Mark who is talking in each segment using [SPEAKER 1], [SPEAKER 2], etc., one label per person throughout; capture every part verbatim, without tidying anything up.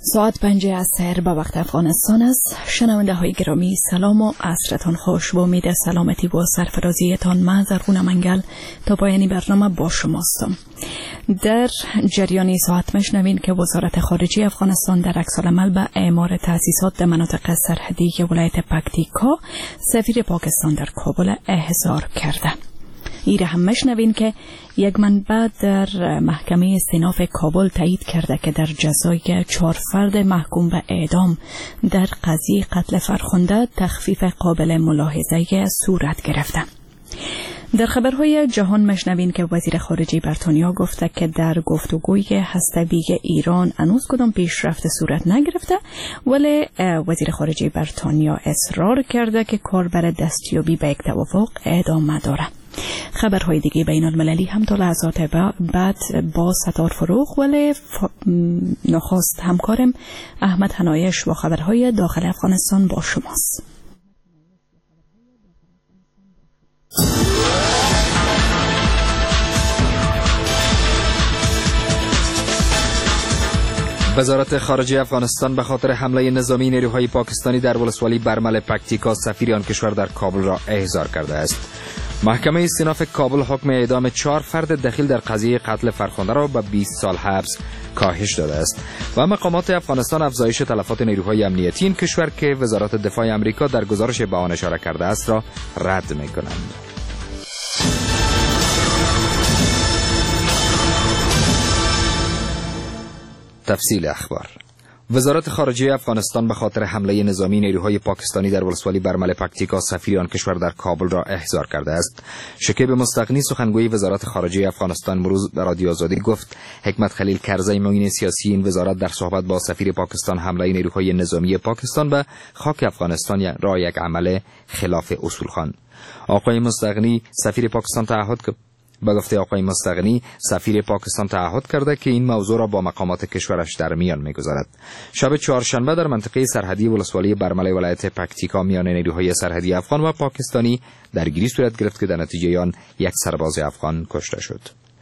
[SPEAKER 1] ساعت پنج عصر به وقت افغانستان است. شنونده های گرامی سلام و عصرتان خوش. با امید سلامتی و سرفرازیتان من زرغون منگل تا پایانی برنامه با شماستم. در جریان ساعت مشنوین که وزارت خارجه افغانستان در عکس‌العمل به اعمار تأسیسات در مناطق سرحدی ولایت پکتیکا سفیر پاکستان در کابل احضار کرده. ایره هم مشنوین که یک منبع در محکمه استیناف کابل تایید کرده که در جزای چهار فرد محکوم به اعدام در قضیه قتل فرخنده تخفیف قابل ملاحظه صورت گرفته. در خبرهای جهان مشنوین که وزیر خارجه بریتانیا گفته که در گفتگوی هسته‌ای ایران هنوز کدام پیشرفت صورت نگرفته، ولی وزیر خارجه بریتانیا اصرار کرده که کار برای دستیابی به یک توافق ادامه داره. خبرهای دیگه بین المللی هم تا لحظات بعد با ستار فروغ ولی نخست همکارم احمد حنایش و خبرهای داخل افغانستان با شماست.
[SPEAKER 2] وزارت خارجه افغانستان به خاطر حمله نظامی نیروهای پاکستانی در ولسوالی برمل پکتیکا سفیر آن کشور در کابل را احضار کرده است. محکمه استیناف کابل حکم اعدام چهار فرد دخیل در قضیه قتل فرخنده را به بیست سال حبس کاهش داده است و مقامات افغانستان افزایش تلفات نیروهای امنیتی این کشور که وزارت دفاع آمریکا در گزارش به آن اشاره کرده است را رد می‌کنند. تفصیل اخبار. وزارت خارجه افغانستان به خاطر حمله نظامی نیروهای پاکستانی در ولسوالی برمل پکتیکا سفیر آن کشور در کابل را احضار کرده است. شکیب مستغنی سخنگوی وزارت خارجه افغانستان امروز به رادیو آزادی گفت حکمت خلیل کرزی معین سیاسی این وزارت در صحبت با سفیر پاکستان حمله نیروهای نظامی پاکستان به خاک افغانستان را یک عمل خلاف اصول خواند. آقای مستغنی سفیر پاکستان تعهد کرد به گفته آقای مستغنی سفیر پاکستان تعهد کرده که این موضوع را با مقامات کشورش در میان میگذارد. شب چهارشنبه در منطقه سرحدی ولسوالی برمل ولایت پکتیکا میان نیروهای سرحدی افغان و پاکستانی درگیری صورت گرفت که در نتیجه آن یک سرباز افغان کشته شد.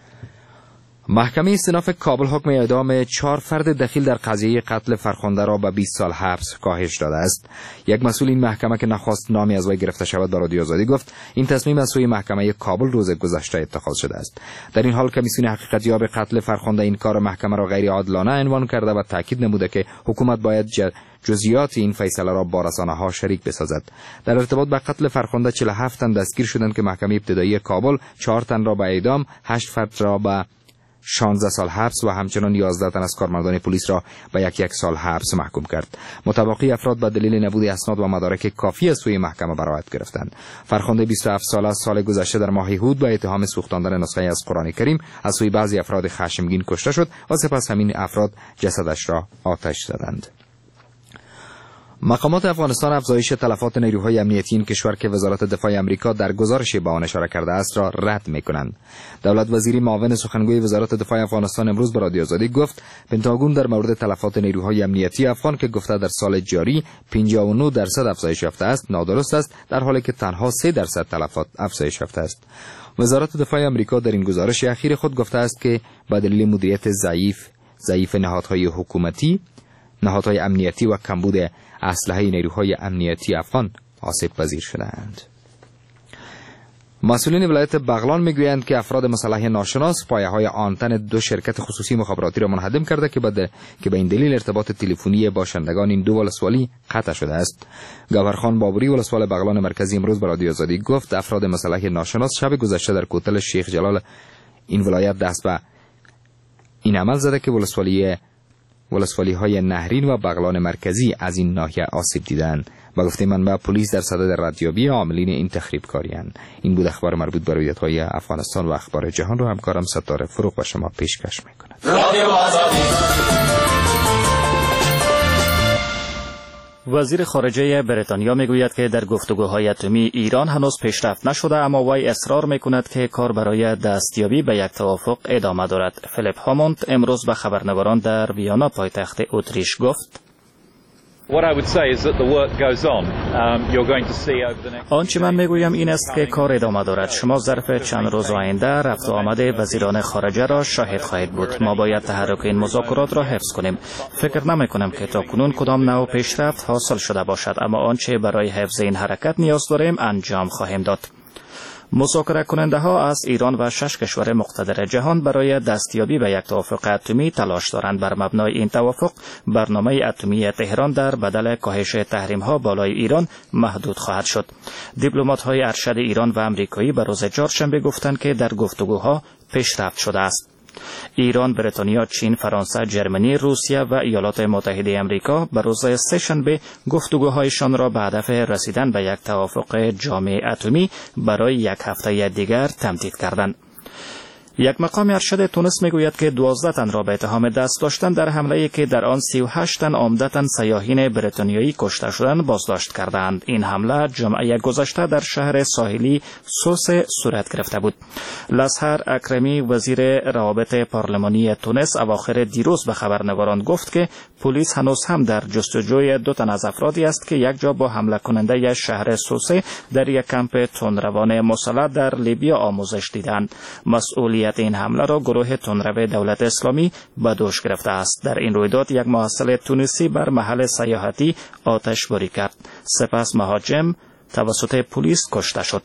[SPEAKER 2] محکمه استیناف کابل حکم اعدام چهار فرد دخیل در قضیه قتل فرخنده را به بیست سال حبس کاهش داده است. یک مسئول این محکمه که نخواست نامی از وی گرفته شود به رادیو آزادی گفت این تصمیم از سوی محکمه کابل روز گذشته اتخاذ شده است. در این حال کمیسیون حقیقتیاب قتل فرخنده این کار محکمه را غیر عادلانه عنوان کرده و تاکید نموده که حکومت باید جزئیات این فیصله را با رسانه‌ها شریک بسازد. در ارتباط با قتل فرخنده چهل و هفت تن دستگیر شدند که محکمه ابتدایی کابل چهار تن را به اعدام، هشت فرد را به شانزده سال حبس و همچنان یازده تن از کارمندان پلیس را به یک یک سال حبس محکوم کرد. متباقی افراد به دلیل نبود اسناد و مدارک کافی از سوی محکمه براءت گرفتند. فرخنده بیست و هفت ساله از سال گذشته در ماه هود با اتهام سوختاندن نسخه از قرآن کریم از سوی بعضی افراد خشمگین کشته شد و سپس همین افراد جسدش را آتش زدند. مقامات افغانستان افزایش تلفات نیروهای امنیتی این کشور که وزارت دفاع آمریکا در گزارش به آن اشاره کرده است را رد می‌کنند. دولت وزیری معاون سخنگوی وزارت دفاع افغانستان امروز به رادیو آزادی گفت پنتاگون در مورد تلفات نیروهای امنیتی افغان که گفته در سال جاری پنجاه و نه درصد افزایش یافته است نادرست است، در حالی که تنها سه درصد تلفات افزایش یافته است. وزارت دفاع آمریکا در این گزارش اخیر خود گفته است که به دلیل مدیریت ضعیف ضعیف نهادهای حکومتی، نهادهای امنیتی و کمبود اسلحه نیروهای امنیتی افغان آسیب پذیر شدند. مسئولین ولایت بغلان میگویند که افراد مسلح ناشناس پایه‌های آنتن دو شرکت خصوصی مخابراتی را منهدم کرده که بعد که به این دلیل ارتباط تلفنی باشندگان این دو ولسوالی قطع شده است. گوهرخان بابوری ولسوال بغلان مرکزی امروز به رادیو آزادی گفت افراد مسلح ناشناس شب گذشته در کوتل شیخ جلال این ولایت دست به این عمل زده که ولسوالی ولسوالی های نهرین و بغلان مرکزی از این ناحیه آسیب دیدند. با گفته منبع پلیس در صدد ردیابی عاملین این تخریب کاری‌اند. این بود اخبار مربوط به رویدادهای افغانستان و اخبار جهان رو همکارم ستاره فروغ با شما پیشکش می‌کند.
[SPEAKER 3] وزیر خارجه بریتانیا میگوید که در گفتگوهای اتمی ایران هنوز پیشرفت نشده، اما وی اصرار میکند که کار برای دستیابی به یک توافق ادامه دارد. فیلیپ هاموند امروز به خبرنگاران در ویانا پایتخت اتریش گفت آنچه من میگویم این است که کار ادامه دارد. شما ظرف چند روز آینده رفت و آمد وزیران خارجه را شاهد خواهید بود. ما باید تحرک این مذاکرات را حفظ کنیم. فکر نمی کنم که تا کنون کدام نوع پیشرفت حاصل شده باشد، اما آنچه برای حفظ این حرکت نیاز داریم انجام خواهیم داد. مذاکره کننده ها از ایران و شش کشور مقتدر جهان برای دستیابی به یک توافق اتمی تلاش دارند. بر مبنای این توافق برنامه اتمی تهران در بدل کاهش تحریم ها بالای ایران محدود خواهد شد. دیپلمات های ارشد ایران و آمریکایی به روز چهارشنبه گفتند که در گفتگوها پیشرفت شده است. ایران، بریتانیا، چین، فرانسه، ژرمنی، روسیه و ایالات متحده آمریکا به روز سه‌شنبه گفتگوهایشان را به هدف رسیدن به یک توافق جامع اتمی برای یک هفته دیگر تمدید کردند. یک مقام ارشد تونس میگوید که دوازده تن را به اتهام دست داشتن در حمله‌ای که در آن سی و هشت تن عمدتاً سیاحین بریتانیایی کشته شدند بازداشت کردند. این حمله جمعه گذشته در شهر ساحلی سوس صورت گرفته بود. لازهر اکرمی وزیر روابط پارلمانی تونس اواخر دیروز به خبرنگاران گفت که پلیس هنوز هم در جستجوی دو تن از افرادی است که یک جا با حمله کننده شهر سوسه در یک کمپ تندروان مسلح در لیبیا آموزش دیدند. مسئولیت این حمله را گروه تندرو دولت اسلامی به دوش گرفته است. در این رویداد یک محصل تونسی بر محل سیاحتی آتش باری کرد. سپس مهاجم توسط پلیس کشته شد.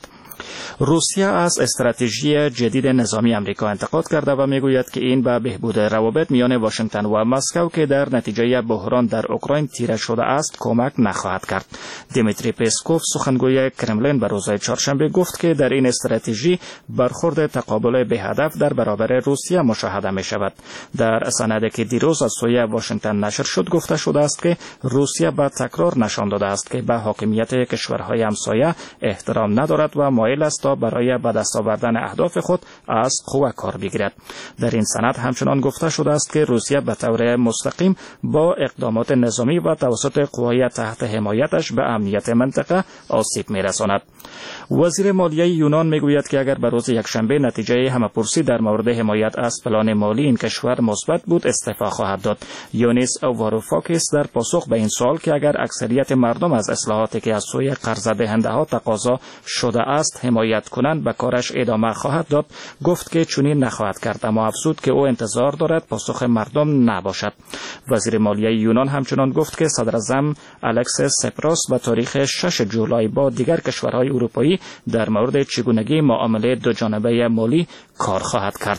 [SPEAKER 3] روسیه از استراتژی جدید نظامی آمریکا انتقاد کرده و میگوید که این به بهبود روابط میان واشنگتن و مسکو که در نتیجه بحران در اوکراین تیره شده است کمک نخواهد کرد. دیمیتری پسکوف سخنگوی کرملین به روز چهارشنبه گفت که در این استراتژی برخورد تقابل به هدف در برابر روسیه مشاهده می شود. در سندی که دیروز از سوی واشنگتن نشر شد گفته شده است که روسیه به تکرار نشان داده است که به حاکمیت کشورهای همسایه احترام ندارد و مایل است تا برای به دست آوردن اهداف خود از قوه کار بگیرد. در این سند همچنان گفته شده است که روسیه به طور مستقیم با اقدامات نظامی و توسط قوای تحت حمایتش به امنیت منطقه آسیب می‌رساند. وزیر مالیه یونان میگوید که اگر به روز یکشنبه نتیجه همه‌پرسی در مورد حمایت از پلان مالی این کشور مثبت بود استعفا خواهد داد. یونیس واروفاکیس در پاسخ به این سوال که اگر اکثریت مردم از اصلاحاتی که از سوی قرضه دهنده‌ها تقاضا شده است حمایت کنند به کارش ادامه خواهد داد، گفت که چنین نخواهد کرد، اما افزود که او انتظار دارد پاسخ مردم نباشد. وزیر مالیه یونان همچنان گفت که صدراعظم الکسیس سپراس به تاریخ شش جولای با دیگر کشورهای اروپایی در مورد چگونگی معامله دو جانبه مالی کار خواهد کرد.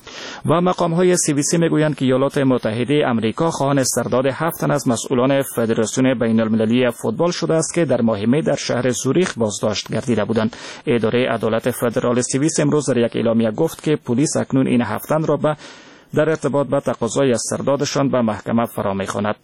[SPEAKER 3] و مقام‌های سی وی سی میگویند که ایالات متحده آمریکا خواهان استرداد هفت تن از مسئولان فدراسیون بین‌المللی فوتبال شده است که در ماه می در شهر زوریخ بازداشت گردیده بودند. اداره عدالت فدرال سی وی سی امروز در یک اعلامیه گفت که پلیس اکنون این هفت تن را به در ارتباط با تقاضای استردادشان به محکمه فرا می‌خواند.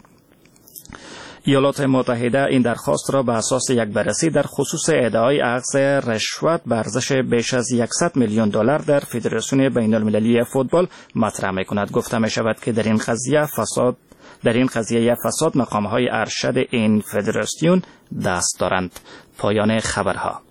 [SPEAKER 3] ایالات متحده این درخواست را به اساس یک بررسی در خصوص ادعای اخذ رشوت به ارزش بیش از صد میلیون دلار در فدراسیون بین‌المللی فوتبال مطرح می‌کند. گفته می‌شود که در این قضیه فساد در این قضیه فساد مقام‌های ارشد این فدراسیون دست دارند. پایان خبرها.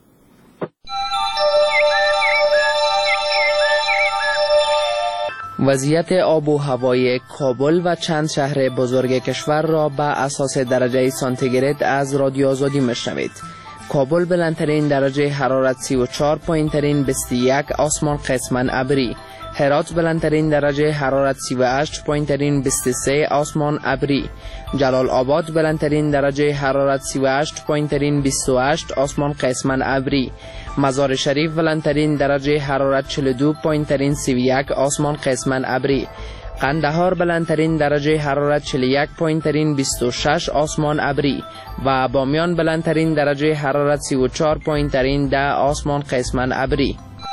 [SPEAKER 4] وضعیت آب و هوای کابل و چند شهر بزرگ کشور را به اساس درجه سانتیگراد از رادیو آزادی میشنوید. کابل بلندترین درجه حرارت سی و چهار، پایینترین بیست و یک، آسمان قسماً ابری. هرات بلندترین درجه حرارت سی و هشت، پایینترین بیست و سه، آسمان ابری. جلال آباد بلندترین درجه حرارت سی و هشت، پایینترین بیست و هشت، آسمان قسماً ابری. مزار شریف بلندترین درجه حرارت چهل و دو، پایینترین سی و یک، آسمان قسماً ابری. قندهار بلندترین درجه حرارت چهل و یک، پایینترین بیست و شش، آسمان ابری. و بامیان بلندترین درجه حرارت سی و چهار، پایینترین ده، آسمان قسماً ابری.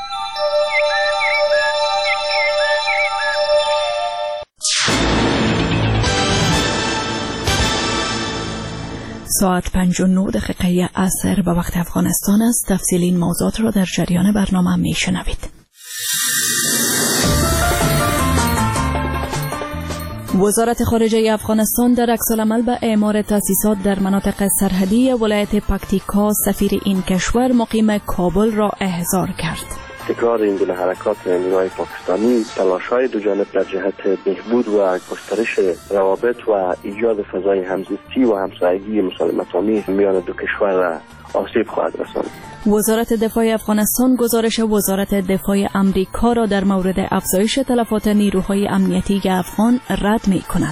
[SPEAKER 1] ساعت پنج و نه دقیقه عصر به وقت افغانستان است. تفصیل این موضوعات را در جریان برنامه می شنوید. وزارت خارجه افغانستان در عکس‌العمل به اعمار تأسیسات در مناطق سرحدی ولایت پکتیکا سفیر این کشور مقیم کابل را احضار کرد.
[SPEAKER 5] تکرار این گونه حرکات نیروهای پاکستانی تلاش‌های دو جانب در جهت بهبود و گسترش روابط و ایجاد فضای همزیستی و همسایگی مسالمت‌آمیز میان دو کشور را آسیب خواهد رساند.
[SPEAKER 1] وزارت دفاع افغانستان گزارش وزارت دفاع امریکا را در مورد افزایش تلفات نیروهای امنیتی افغان رد می کند.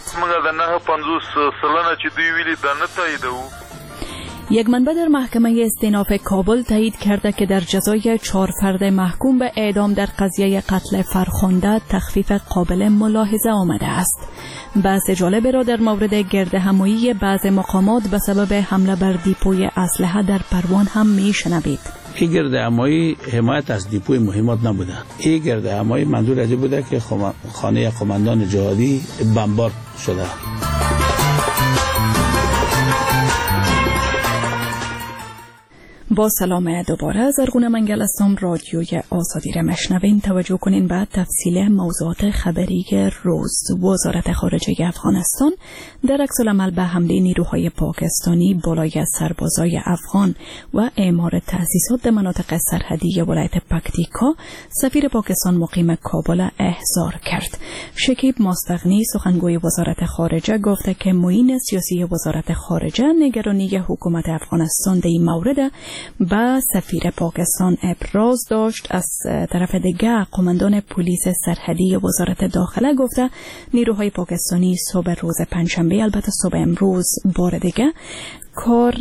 [SPEAKER 1] یک منبع در محکمه استیناف کابل تایید کرده که در جزای چهار فرد محکوم به اعدام در قضیه قتل فرخنده تخفیف قابل ملاحظه آمده است. بحث جالب را در مورد گردهمایی بعض مقامات به سبب حمله بر دیپوی اسلحه در پروان هم میشنوید.
[SPEAKER 6] این گردهمایی حمایت از دیپوی مهمات نبوده. این گردهمایی منظور از بوده که خانه قماندان جهادی بمبار شده.
[SPEAKER 1] با سلام دوباره از ارغون منگل هستم. رادیوی آزادی را مشنوین. توجه کنین به تفصیل موضوعات خبری روز. وزارت خارجه افغانستان در عکس العمل به حمله نیروهای پاکستانی بالای سربازای افغان و اعمار تأسیسات در مناطق سرحدی ولایت پکتیکا سفیر پاکستان مقیم کابل احضار کرد. شکیب مستغنی سخنگوی وزارت خارجه گفته که معین سیاسی وزارت خارجه نگرانی حکومت افغانستان در این مورد با سفیر پاکستان ابراز داشت. از طرف دیگه قماندان پلیس سرحدی وزارت داخله گفته نیروهای پاکستانی صبح روز پنجشنبه، البته صبح امروز بار دیگه کار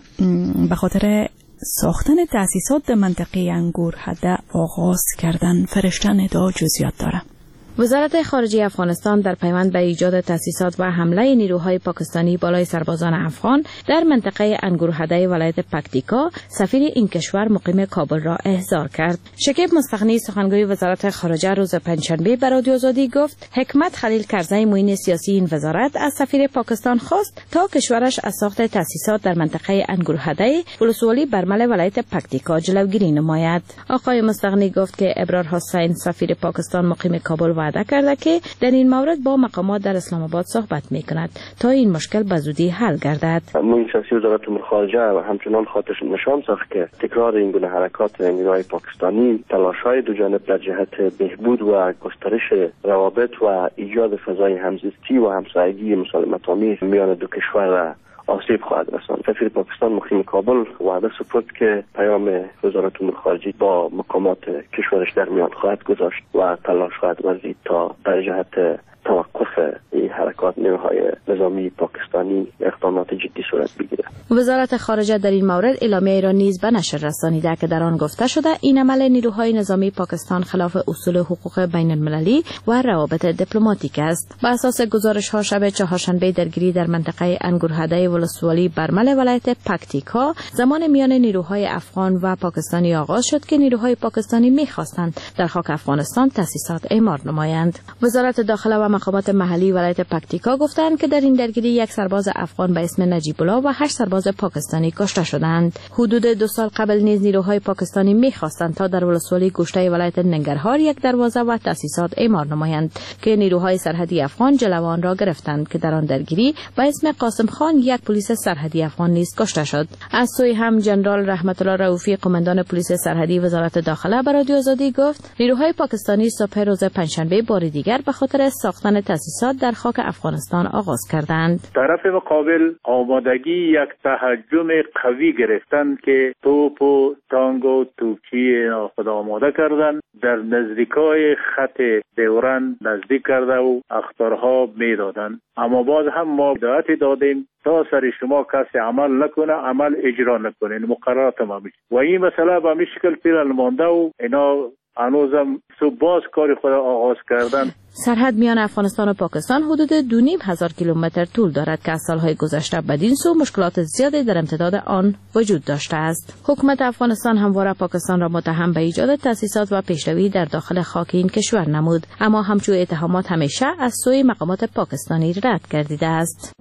[SPEAKER 1] به خاطر ساختن تأسیسات در منطقه انگورهده آغاز کردن. فرشته ندا جزئیات داره.
[SPEAKER 7] وزارت خارجه افغانستان در پیوند به ایجاد تأسیسات و حمله نیروهای پاکستانی بالای سربازان افغان در منطقه انگورهده ولایت پکتیکا سفیر این کشور مقیم کابل را احضار کرد. شکیب مستغنی سخنگوی وزارت خارجه روز پنجشنبه به رادیو آزادی گفت حکمت خلیل کرزی معین سیاسی این وزارت از سفیر پاکستان خواست تا کشورش از ساخت تأسیسات در منطقه انگورهده ولسوالی برمل ولایت پکتیکا جلوگیری نماید. آقای مستغنی گفت که ابرار حسین سفیر پاکستان مقیم کابل وعده کرده که در این مورد با مقامات در اسلام آباد صحبت میکند تا این مشکل به زودی حل گردد.
[SPEAKER 5] معین سیاسی وزارت امور خارجه همچنان خاطرش نشان ساخت که تکرار این گونه حرکات نیروهای پاکستانی تلاش‌های دو جانب در جهت بهبود و گسترش روابط و ایجاد فضای همزیستی و همسایگی مسالمت‌آمیز میان دو کشور را آسیب خواهد رساند. سفیر پاکستان مقیم کابل وعده سپرد که پیام وزارت امور خارجه با مقامات کشورش در میان خواهد گذاشت و تلاش خواهد ورزید تا در جهت توقف این حرکات نیروهای نظامی پاکستانی اقدامات جدی صورت بگیرد.
[SPEAKER 7] وزارت خارجه در این مورد اعلامیه را نیز به نشر رسانیده که در آن گفته شده این عمل نیروهای نظامی پاکستان خلاف اصول حقوق بین المللی و روابط دیپلماتیک است. بر اساس گزارش ها شب چهارشنبه درگیری در منطقه انگورهده ولسوالی برمل ولایت پکتیکا زمان میان نیروهای افغان و پاکستانی آغاز شد که نیروهای پاکستانی می‌خواستند در خاک افغانستان تأسیسات اعمار نمایند. وزارت داخله و مقامات محلی ولایت پکتیکا گفتند که در این درگیری یک سرباز افغان به اسم نجیب الله و هشت سرباز پاکستانی کشته شدند. حدود دو سال قبل نیز نیروهای پاکستانی می‌خواستند تا در ولسوالی گوشته ولایت ننگرهار یک دروازه و تأسیسات اعمار نمایند که نیروهای سرحدی افغان جلو آن را گرفتند که در آن درگیری به اسم قاسم خان یک پلیس سرحدی افغان نیز کشته شد. از سوی هم جنرال رحمت الله رؤوفی قماندان پلیس سرحدی وزارت داخله به رادیو آزادی گفت نیروهای پاکستانی صبح روز پنجشنبه بار دیگر به خاطر ساختن تأسیسات در خاک افغانستان آغاز کردند.
[SPEAKER 8] طرف مقابل آمادگی یک تهجم قوی گرفتند که توپ و تانگ و توپچی خود آماده کردند، در نزدیکای خط دیورند نزدیک کرده و اخطارها میدادند. اما باز هم ما هدایت دادیم تا سر شما کسی عمل نکنه، عمل اجرا نکنه، مقررات ما میشه و این مسئله به مشکل پیل مانده و اینا هنوزم صبح باز کار خود آغاز کردن.
[SPEAKER 7] سرحد میان افغانستان و پاکستان حدود دو نیم هزار کیلومتر طول دارد که از سالهای گذشته بدین سو مشکلات زیادی در امتداد آن وجود داشته است. حکومت افغانستان همواره پاکستان را متهم به ایجاد تأسیسات و پیشروی در داخل خاک این کشور نمود، اما همچون اتهامات همیشه از سوی مقامات پاکستانی رد گردیده است.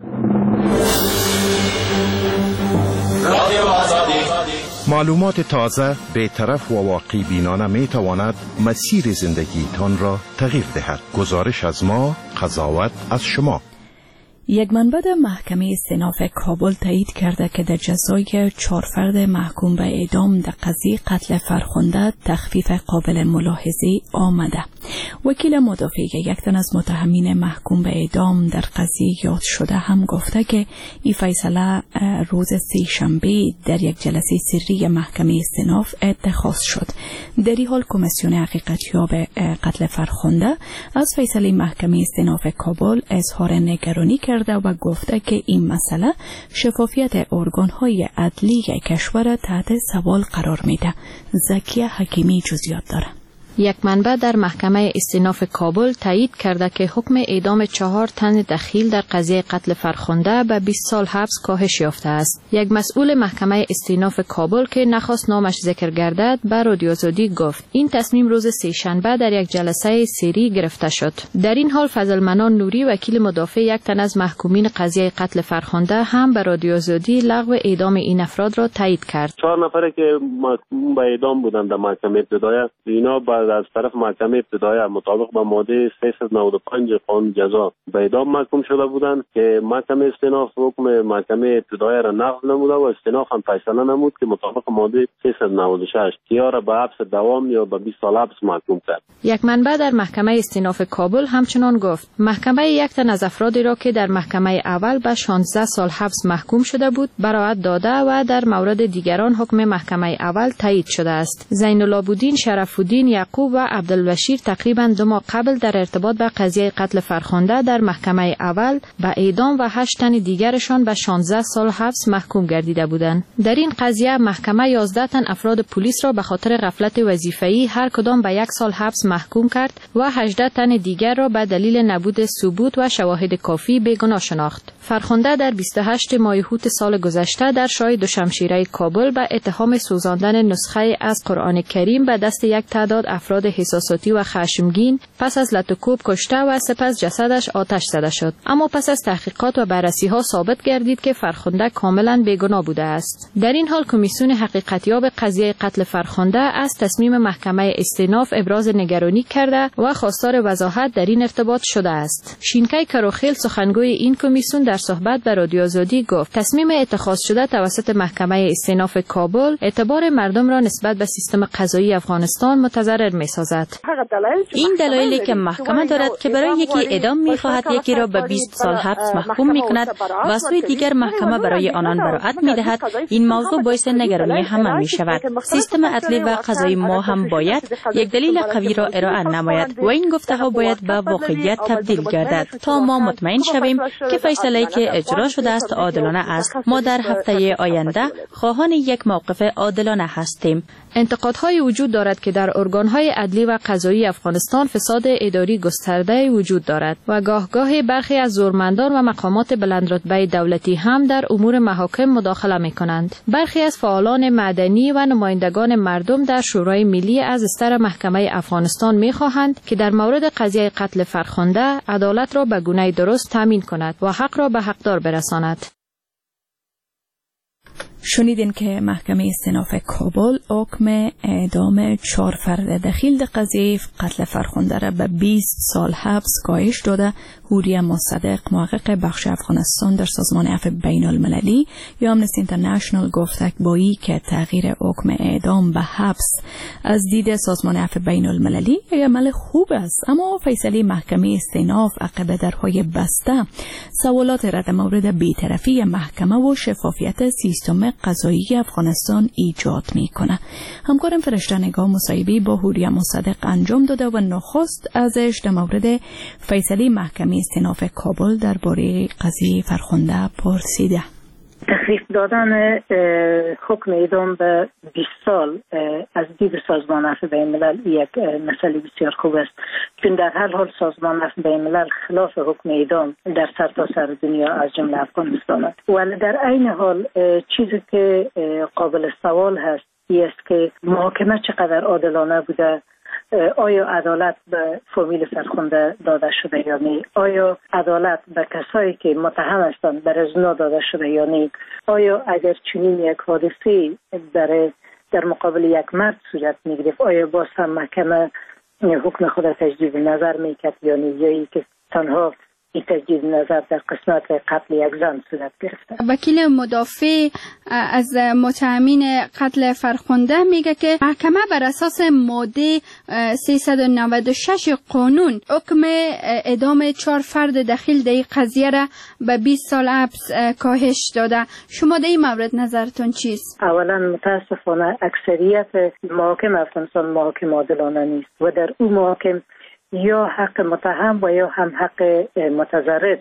[SPEAKER 9] معلومات تازه، بی‌طرف و واقعی بینانه می تواند مسیر زندگی تان را تغییر دهد. گزارش از ما، قضاوت از شما.
[SPEAKER 1] یک منبع در محکمه استئناف کابل تایید کرده که در جزای چهار فرد محکوم به اعدام در قضیه قتل فرخنده تخفیف قابل ملاحظه آمده. وکیل مدافع یک تن از متهمین محکوم به اعدام در قضیه یاد شده هم گفته که این فیصله روز سه شنبه در یک جلسه سری محکمه استئناف اتخاذ شد. در این حال کمیسیون حقیقتیاب قتل فرخنده از فیصله محکمه استئناف کابل اظهار نگرانی کرده و گفته که این مسئله شفافیت ارگان‌های عدلی کشور تحت سوال قرار میده. زکیه حکیمی جزئیات داره.
[SPEAKER 7] یک منبع در محکمه استئناف کابل تایید کرده که حکم اعدام چهار تن دخیل در قضیه قتل فرخنده به بیست سال حبس کاهش یافته است. یک مسئول محکمه استئناف کابل که نخواست نامش ذکر گردد به رادیو آزادی گفت این تصمیم روز سه شنبه در یک جلسه سری گرفته شد. در این حال فضل منان نوری وکیل مدافع یک تن از محکومین قضیه قتل فرخنده هم به رادیو آزادی لغو اعدام این افراد را تایید کرد.
[SPEAKER 10] چهار نفره که محکوم به اعدام بودند در محکمه ابتدایی اینا از طرف محکمه ابتدایی مطابق با ماده سیصد و نود و پنج قانون جزا به اعدام محکوم شده بودند که محکمه استئناف حکم محکمه ابتدایی را نقض نموده و استئناف هم فیصله نمود که مطابق ماده سیصد و نود و شش کیا را به حبس دوام یا به بیست سال حبس محکوم کرد.
[SPEAKER 7] یک منبع در محکمه استئناف کابل همچنان گفت محکمه یک تن از افرادی را که در محکمه اول به شانزده سال حبس محکوم شده بود براءت داده و در مورد دیگران حکم محکمه اول تایید شده است. زین العابدین، شرف الدین یعقوب و عبدالبشیر تقریبا دو ماه قبل در ارتباط با قضیه قتل فرخنده در محکمه اول به اعدام و هشت تن دیگرشان به شانزده سال حبس محکوم گردیده بودند. در این قضیه محکمه یازده تن افراد پلیس را به خاطر غفلت وظیفه‌ای هر کدام به یک سال حبس محکوم کرد و هجده تن دیگر را به دلیل نبود ثبوت و شواهد کافی بیگناه شناخت. فرخنده در بیست و هشتم ماه اوت سال گذشته در شاه دوشمشیره کابل به اتهام سوزاندن نسخه از قرآن کریم به دست یک تعداد افراد احساساتی و خشمگین پس از لطوکوب کشته و سپس جسدش آتش زده شد. اما پس از تحقیقات و بررسی ها ثابت گردید که فرخنده کاملا بیگناه بوده است. در این حال کمیسیون حقیقتیاب قضیه قتل فرخنده از تصمیم محکمه استئناف ابراز نگرانی کرده و خواستار وضاحت در این ارتباط شده است. شینکای کروخیل سخنگوی این کمیسیون در صحبت به رادیو آزادی گفت تصمیم اتخاذ شده توسط محکمه استئناف کابل اعتبار مردم را نسبت به سیستم قضایی افغانستان متضرر می‌سازد.
[SPEAKER 11] این دلایلی که محکمه دارد که برای یکی اعدام می‌خواهد یکی را به بیست سال حبس محکوم می‌کند و سوی دیگر محکمه برای آنان براءت می‌دهد. این موضوع باعث نگرانی همه می‌شود. سیستم عدلی و قضایی ما هم باید یک دلیل قوی را ارائه نماید و این گفته‌ها باید به واقعیت تبدیل گردد تا ما مطمئن شویم که فیصله‌ای که اجرا شده است عادلانه است. ما در هفته آینده خواهان یک موقف عادلانه هستیم.
[SPEAKER 7] انتقادهای وجود دارد که در ارگان‌های عدلی و قضایی افغانستان فساد اداری گسترده وجود دارد و گاه-گاه برخی از زورمندان و مقامات بلندرتبه دولتی هم در امور محاکم مداخله می‌کنند. برخی از فعالان مدنی و نمایندگان مردم در شورای ملی از استر محکمه افغانستان می‌خواهند که در مورد قضیه قتل فرخنده عدالت را به گونه درست تامین کند و حق را به حقدار برساند.
[SPEAKER 1] شنیدین که محکمه استئناف کابل حکم اعدام چهار فرد دخیل در قضیه قتل فرخنده را به بیست سال حبس کاهش داده. هوریا مصدق محقق بخش افغانستان در سازمان عفو بین المللی یا آمنستی اینترنشنال گفته با ای که تغییر حکم اعدام به حبس از دید سازمان عفو بین المللی یک عمل خوب است، اما فیصله محکمه استئناف عقب درهای بسته سوالات را در مورد بی‌طرفی محکمه و شفافیت سیستم قضایی افغانستان ایجاد میکنه. همکارم فرشته نگاه مصاحبه‌ای با هوریا مصدق انجام داده و نخست ازش در مورد فیصله محکمه استئناف کابل درباره قضیه فرخنده پرسیده.
[SPEAKER 12] تخفیف دادن حکم اعدام به بیست سال از دید سازمان عفو بین الملل یک مسئله بسیار خوب است، چون در هر حال سازمان عفو بین الملل خلاف حکم اعدام در سرتاسر سر دنیا از جمله افغانستان است. ولی در عین حال چیزی که قابل سوال هست این است که محاکمه چقدر عادلانه بوده. آیا عدالت به فامیل فرخنده داده شده یا نه؟ آیا عدالت به کسایی که متهم هستند بر زنا داده شده یا نه؟ آیا اگر چنین یک حادثه در در مقابل یک مرد صورت میگرفت آیا باز هم محکمه حکم خود تجدید نظر میکرد یا نه؟ یا ای که تنها این تجدید نظر در قسمت قتل یک زن صورت گرفته.
[SPEAKER 13] وکیل مدافع از متهمین قتل فرخنده میگه که محکمه بر اساس ماده سیصد و نود و شش قانون حکم اعدام چهار فرد دخیل در این قضیه را به بیست سال حبس کاهش داده. شما در این مورد نظرتون چیست؟
[SPEAKER 12] اولا متاسفانه اکثریت محاکم افغانستان محاکم عادلانه نیست و در اون محاکم یا حق متهم و یا هم حق متضرر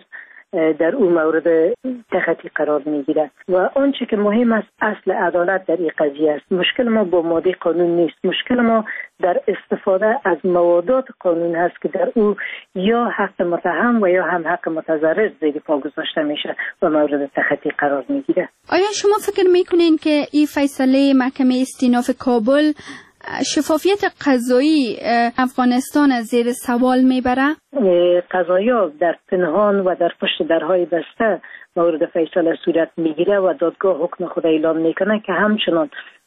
[SPEAKER 12] در اون مورد تخطی قرار میگیره و آنچه که مهم است اصل عدالت در این قضیه است. مشکل ما با ماده قانون نیست، مشکل ما در استفاده از موادات قانون هست که در او یا حق متهم و یا هم حق متضرر زیر پا گذاشته میشه و مورد تخطی قرار میگیره.
[SPEAKER 13] آیا شما فکر میکنین که این فیصله محکمه استیناف کابل شفافیت قضایی افغانستان از زیر سوال میبره؟
[SPEAKER 12] قضایا در پنهان و در پشت درهای بسته مورد فیصله صورت میگیره و دادگاه حکم خود اعلام میکنه که همچنان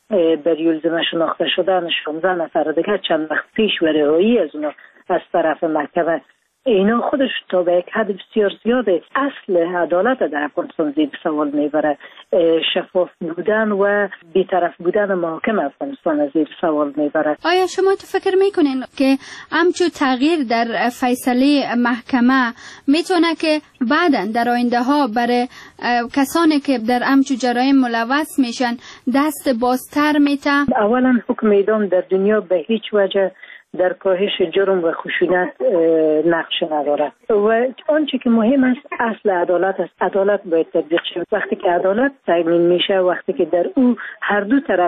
[SPEAKER 12] بر یلزمه شناخته شدن شانزده نفر دیگر چند وقت پیش و رهایی از اونا از طرف محکمه، اینا خودش تا به یک حد بسیار زیاده اصل عدالت در افغانستان زیر سوال میبره. شفاف بودن و بی‌طرف بودن محاکم افغانستان از زیر سوال میبره.
[SPEAKER 13] آیا شما تو فکر میکنین که همچون تغییر در فیصله محکمه میتونه که بعداً در آینده ها برای کسانی که در همچون جرایم ملوث میشن دست بازتر میته؟
[SPEAKER 12] اولا حکم اعدام در دنیا به هیچ وجه در کاهش جرم و خشونت نقش نداره و آنچه که مهم است اصل عدالت است. عدالت باید تطبیق شود. وقتی که عدالت تامین میشه، وقتی که در او هر دو طرف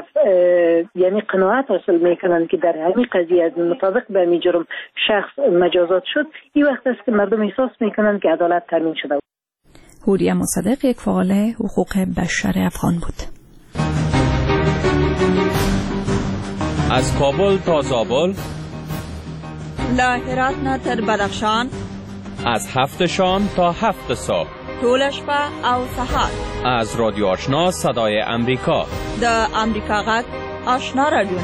[SPEAKER 12] یعنی قناعت حاصل میکنند که در همین قضیه از مطابق به همین جرم شخص مجازات شد، این وقت است که مردم احساس میکنند که عدالت تامین شده.
[SPEAKER 1] هوریا مصدق، یک فعال حقوق بشر افغان بود.
[SPEAKER 14] از کابل تا زابل،
[SPEAKER 15] له هرات نه تر بدخشان،
[SPEAKER 14] از هفت شام تا هفت صبح،
[SPEAKER 15] ټول شپه او سهار،
[SPEAKER 14] از رادیو آشنا صدای امریکا،
[SPEAKER 15] د امریکا غږ آشنا رادیو.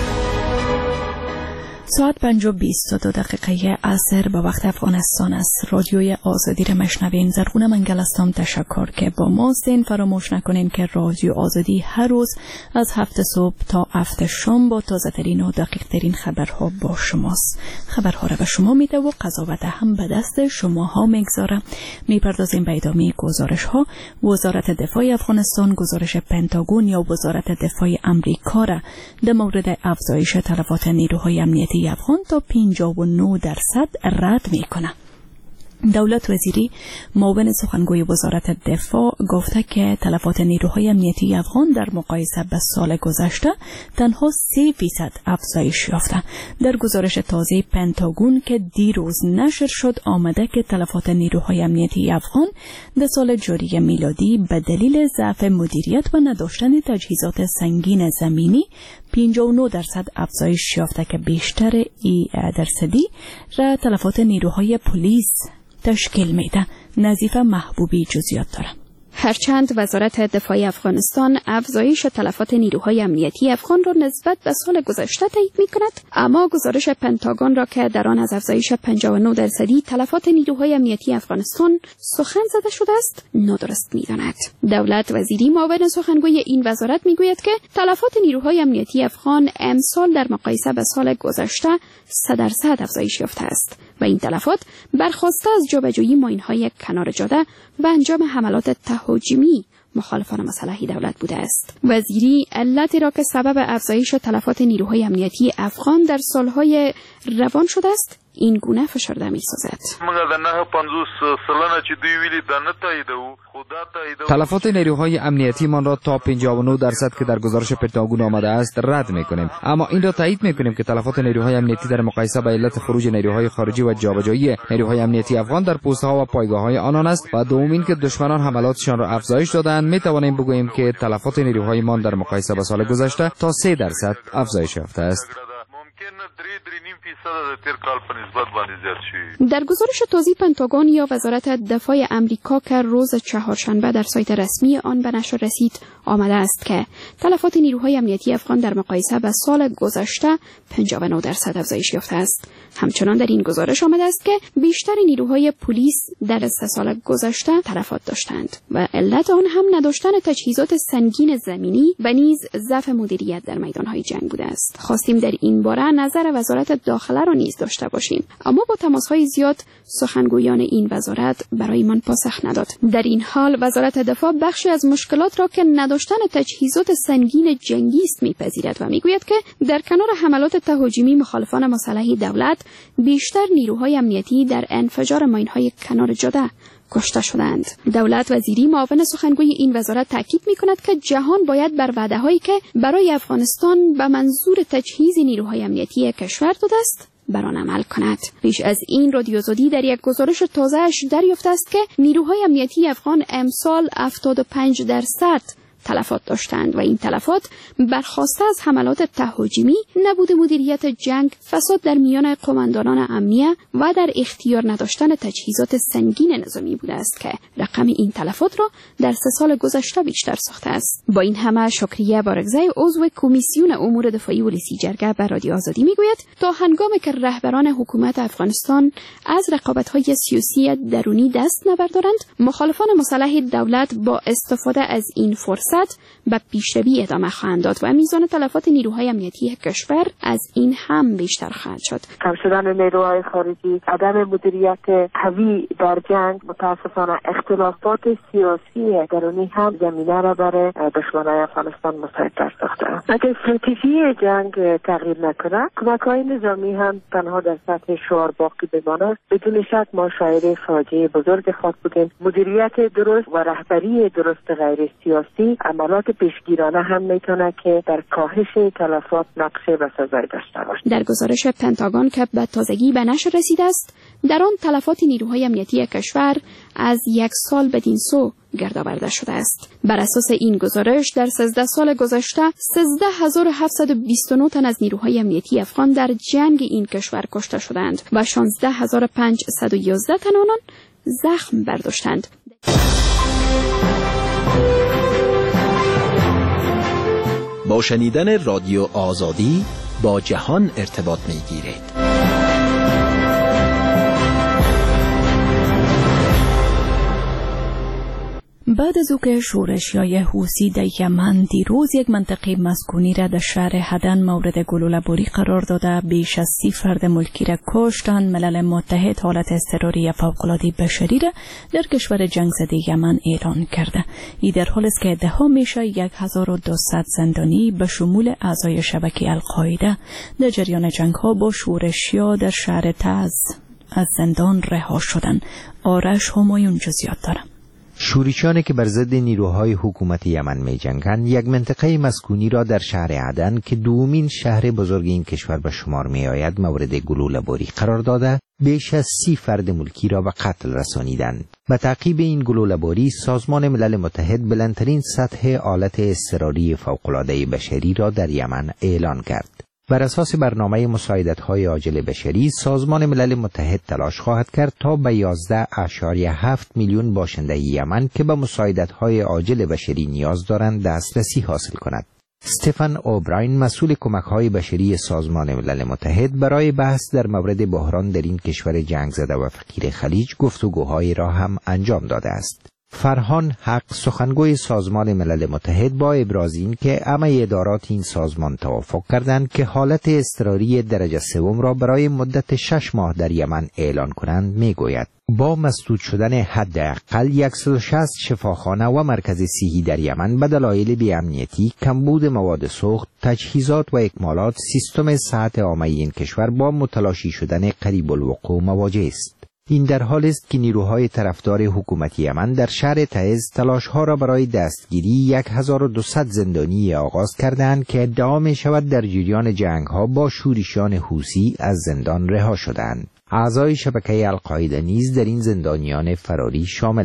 [SPEAKER 1] ساعت پنج و بیست و دو دقیقه عصر به وقت افغانستان است. رادیوی آزادی را مشنوین. زرغونه منگل هستم. تشکر که با ما هستین. فراموش نکنین که رادیو آزادی هر روز از هفت صبح تا هفت شام با تازه ترین و دقیق ترین خبرها با شماست. خبرها را به شما میده و قضاوت هم به دست شماها میگذاره. میپردازیم به ادامه گزارش ها. وزارت دفاع افغانستان گزارش پنتاگون یا وزارت دفاع امریکا را در مورد افزایش تلفات نیروهای امنیتی افغان تا پنجاه و نه درصد رد میکنه. دولت وزیری معاون سخنگوی وزارت دفاع گفته که تلفات نیروهای امنیتی افغان در مقایسه با سال گذشته تنها سه فیصد افزایش یافته. در گزارش تازه پنتاگون که دیروز نشر شد آمده که تلفات نیروهای امنیتی افغان در سال جاری میلادی به دلیل ضعف مدیریت و نداشتن تجهیزات سنگین زمینی پنجاه و نه درصد افزایش یافته که بیشتر ای درصدی را تلفات نیروهای پلیس تشکیل میده. نظیفه محبوبی جزئیات داره.
[SPEAKER 16] هرچند وزارت دفاع افغانستان افزایش تلفات نیروهای امنیتی افغان را نسبت به سال گذشته تایید می‌کند، اما گزارش پنتاگون را که در آن از افزایش پنجاه و نه درصدی تلفات نیروهای امنیتی افغانستان سخن زده شده است نادرست می‌داند. دولت وزیری معاون سخنگوی این وزارت می‌گوید که تلفات نیروهای امنیتی افغان امسال در مقایسه با سال گذشته سه درصد افزایش یافته است و این تلفات برخواسته از جابجایی ماین‌های کنار جاده و انجام حملات تهاجمی مخالفان مسلح دولت بوده است. وزیری علتی را که سبب افزایش تلفات نیروهای امنیتی افغان در سالهای روان شده است این گونه فشرده می سازد.
[SPEAKER 2] تلفات نیروهای امنیتی من را تا پنجاه و نه درصد که در گزارش پنتاگون آمده است رد می کنیم، اما این را تایید می کنیم که تلفات نیروهای امنیتی در مقایسه با علت خروج نیروهای خارجی و جابجایی نیروهای امنیتی افغان در پوست‌ها و پایگاه‌های آنان است و دوم این که دشمنان حملاتشان را افزایش دادند. می توانیم بگوییم که تلفات نیروهای ما در مقایسه با سال گذشته تا سه درصد افزایش یافته است.
[SPEAKER 17] درصد تیر کال په نسبت باندې زیات شوی.
[SPEAKER 16] در گزارش تازه پنتاگون یا وزارت دفاع امریکا که روز چهارشنبه در سایت رسمی آن به نشر رسید آمده است که تلفات نیروهای امنیتی افغان در مقایسه با سال گذشته پنجاه و نه درصد افزایش یافته است. همچنان در این گزارش آمده است که بیشتر نیروهای پلیس در سه سال گذشته تلفات داشتند و علت آن هم نداشتن تجهیزات سنگین زمینی و نیز ضعف مدیریت در میدانهای جنگ بوده است. خواستیم در این باره نظر وزارت داخله را نیز داشته باشیم، اما با تماس‌های زیاد سخنگویان این وزارت برایمان پاسخ نداد. در این حال وزارت دفاع بخشی از مشکلات را که نداشتن تجهیزات سنگین جنگی است میپذیرد و میگوید که در کنار حملات تهاجمی مخالفان مسلح دولت، بیشتر نیروهای امنیتی در انفجار ماین‌های کنار جاده کشته شدند. دولت وزیری معاون سخنگوی این وزارت تاکید می‌کند که جهان باید بر وعده‌هایی که برای افغانستان به منظور تجهیز نیروهای امنیتی کشور داده است بر آن عمل کند. پیش از این رادیو آزادی در یک گزارش تازه‌اش دریافته است که نیروهای امنیتی افغان امسال هفتاد و پنج درصد تلفات داشتند و این تلفات برخواسته از حملات تهاجمی، نبود مدیریت جنگ، فساد در میان قماندانان امنیه و در اختیار نداشتن تجهیزات سنگین نظامی بوده است که رقم این تلفات را در سه سال گذشته بیشتر ساخته است. با این همه شکریه بارگزی عضو کمیسیون امور دفاعی ولسی جرگه بر رادیو آزادی میگوید تا هنگامی که رهبران حکومت افغانستان از رقابت‌های سیاسی درونی دست نبردارند، مخالفان مسلح دولت با استفاده از این فرصت به پیشروی ادامه خواهند داد و میزان تلفات نیروهای امنیتی کشور از این هم بیشتر خواهد شد.
[SPEAKER 12] کم شدن نیروهای خارجی، عدم مدیریت قوی در جنگ، متاسفانه اختلافات سیاسی درونی هم زمینه را برای دشمنان افغانستان مساعدتر ساخته است. اگر استراتژی جنگ تغییر نکنه، کمک‌های نظامی هم تنها در سطح شعار باقی بماند. بدون شک ما شاهد فاجعه بزرگ خواهد بودیم. مدیریت درست و رهبری درست غیر سیاسی عملات پیشگیرانه هم میتونه که در کاهش تلفات نقش بسازی داشته باشه.
[SPEAKER 16] در گزارش پنتاگون که به تازگی به نشر رسیده است، در آن تلفات نیروهای امنیتی کشور از یک سال بدین سو گردآورده شده است. بر اساس این گزارش در سیزده سال گذشته سیزده هزار و هفتصد و بیست و نه تن از نیروهای امنیتی افغان در جنگ این کشور کشته شدند و شانزده هزار و پانصد و یازده تن آنان زخم برداشتند.
[SPEAKER 18] با شنیدن رادیو آزادی با جهان ارتباط می‌گیرید.
[SPEAKER 1] بعد از که شورشیای حوثی در یمن دیروز یک منطقه مسکونی را در شهر عدن مورد گلوله‌باری قرار داده، بیش از سی فرد ملکی را کشتند، ملل متحد حالت اضطراری فوق‌العاده بشری را در کشور جنگ زده یمن اعلان کرده. این در حالی است که ادعا میشه یک هزار و دویست زندانی به شمول اعضای شبکه القاعده در جریان جنگ‌ها با شورشیا در شهر تعز از زندان رها شدند. آرش همایون جزئیات داره.
[SPEAKER 2] شورشیانی که بر ضد نیروهای حکومت یمن می جنگند یک منطقه مسکونی را در شهر عدن که دومین شهر بزرگ این کشور به شمار می آید مورد گلوله‌باری قرار داده، بیش از سی فرد ملکی را به قتل رسانیدند. به تعقیب این گلوله‌باری سازمان ملل متحد بلندترین سطح حالت اضطراری فوق‌العاده بشری را در یمن اعلان کرد. بر اساس برنامه مساعدت‌های عاجل بشری، سازمان ملل متحد تلاش خواهد کرد تا به یازده اشاریه هفت میلیون باشنده یمن که به مساعدت‌های عاجل بشری نیاز دارند دسترسی حاصل کند. استفان اوبراین، مسئول کمک‌های بشری سازمان ملل متحد، برای بحث در مورد بحران در این کشور جنگ زده و فقیر خلیج گفتگوهای را هم انجام داده است. فرهان حق، سخنگوی سازمان ملل متحد، با ابراز این که همه ادارات این سازمان توافق کردند که حالت اضطراری درجه سوم را برای مدت شش ماه در یمن اعلان کنند، میگوید با مسدود شدن حداقل صد و شصت شفاخانه و مرکز صحی در یمن به دلایل بی‌امنیتی، کمبود مواد سوخت، تجهیزات و اکمالات، سیستم صحت عامه این کشور با متلاشی شدن قریب الوقوع مواجه است. این در حالی است که نیروهای طرفدار حکومت یمن در شهر تعز تلاش‌ها را برای دستگیری هزار و دویست زندانی آغاز کردند که ادعا می‌شود در جریان جنگ‌ها با شورشیان حوثی از زندان رها شدند. اعضای شبکه القاعده نیز در این زندانیان فراری شاملند.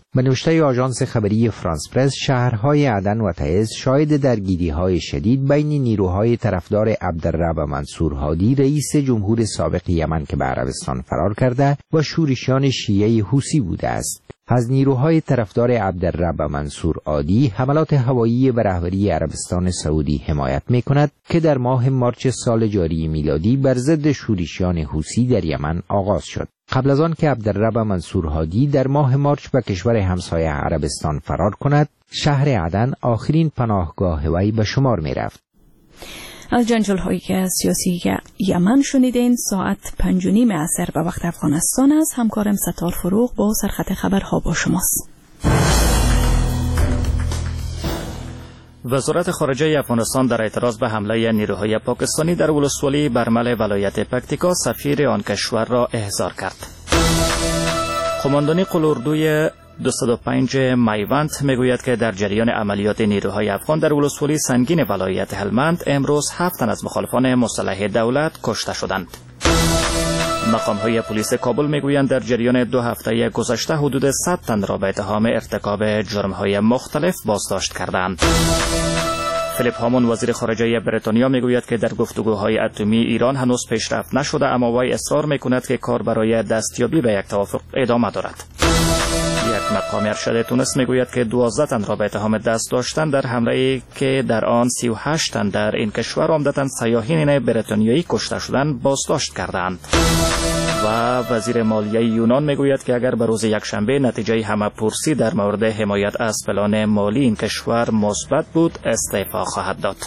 [SPEAKER 19] به نوشته آژانس خبری فرانس پرس، شهرهای عدن و تعز شاهد درگیری‌های شدید بین نیروهای طرفدار عبدالرب منصور هادی رئیس جمهور سابق یمن که به عربستان فرار کرده و شورشیان شیعه حوثی بوده است. از نیروهای طرفدار عبدالرب منصور هادی حملات هوایی به رهبری عربستان سعودی حمایت می‌کند که در ماه مارچ سال جاری میلادی بر ضد شورشیان حوثی در یمن آغاز شد. قبل از آن که عبدالرب منصور هادی در ماه مارچ به کشور همسایه عربستان فرار کند، شهر عدن آخرین پناهگاه وی به شمار می رفت.
[SPEAKER 1] از جنجال هایی که سیاسی یمن شنیدین. ساعت پنج و نیم عصر به وقت افغانستان است. همکارم ستار فروغ با سرخط خبرها با شماست.
[SPEAKER 3] وزارت خارجه افغانستان در اعتراض به حمله نیروهای پاکستانی در ولسوالی برمل ولایت پکتیکا سفیر آن کشور را احضار کرد. قماندانی قلاردوی دویست و پنج میوند میگوید که در جریان عملیات نیروهای افغان در ولسوالی سنگین ولایت هلمند امروز هفت تن از مخالفان مسلح دولت کشته شدند. مقام‌های پلیس کابل میگویند در جریان دو هفته گذشته حدود صد تن را به اتهام ارتکاب جرم‌های مختلف بازداشت کردند. فیلیپ هامون وزیر خارجه بریتانیا میگوید که در گفتگوهای اتمی ایران هنوز پیشرفت نشده، اما وی اصرار میکند که کار برای دستیابی به یک توافق ادامه دارد. یک مقام ارشد تونس میگوید که دوازده تن را به اتهام دست داشتن در حمله‌ای که در آن سی و هشت تن در این کشور عمدتاً سیاحین بریتانیایی کشته شدند بازداشت کردند. و وزیر مالیه یونان میگوید که اگر به روز یکشنبه نتیجه همه پرسی در مورد حمایت از پلان مالی این کشور مثبت بود، استعفا خواهد داد.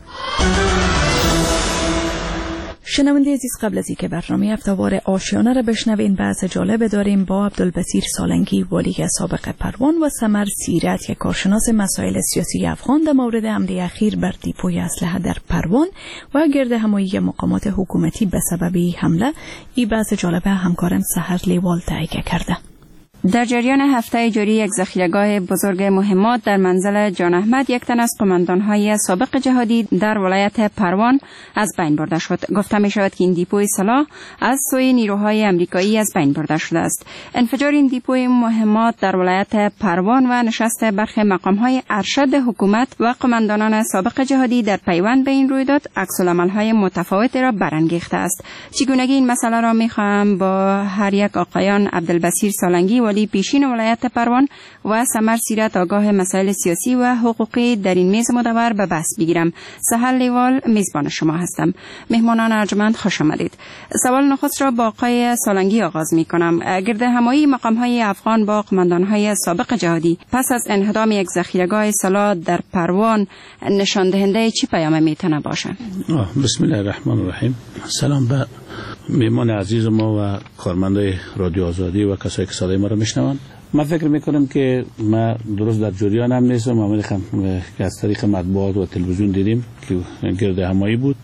[SPEAKER 1] شنونده عزیز، قبل از اینکه برنامه هفته‌وار آشیانه را بشنوین، بحث جالب داریم با عبدالبصیر سالنگی، والی سابق پروان، و سمر سیرت، یک کارشناس مسائل سیاسی افغان، در مورد حمله اخیر بر دیپوی اسلحه در پروان و گرد همایی مقامات حکومتی به سبب حمله. این بحث جالب همکارم سحر لیوال تهیه کرده.
[SPEAKER 16] در جریان هفته جاری یک ذخیره‌گاه بزرگ مهمات در منزل جان احمد یک تن از قماندان‌های سابق جهادی در ولایت پروان از بین برده شد. گفته می شود که این دیپوی سلاح از سوی نیروهای آمریکایی از بین برده شده است. انفجار این دیپوی مهمات در ولایت پروان و نشست برخی مقام‌های ارشد حکومت و قماندانان سابق جهادی در پیوند به این رویداد عکس‌العمل‌های متفاوتی را برانگیخته است. چگونگی این مسئله را می‌خواهم با هر یک آقایان عبدالبصیر سالنگی والی پیشین ولایت پروان و سمر سیرت آگاه مسائل سیاسی و حقوقی در این میز مدور به بحث بگیرم. سحر لیوال میزبان شما هستم. مهمانان ارجمند خوش آمدید. سوال نخست را با آقای سالنگی آغاز می کنم. گرد همایی مقام های افغان با قماندان های سابق جهادی پس از انهدام یک ذخیره‌گاه سلاح در پروان نشان دهنده چی پیام میتونه باشه؟
[SPEAKER 6] بسم الله الرحمن الرحیم. سلام به مهمان عزیز ما و کارمندای رادیو آزادی و کسایی که صدای ما را میشنوند. من فکر میکنم که ما درست در جریان هم نیستم. ما میخوام که از طریق مطبوعات و تلویزیون دیدیم که گرد همایی بود.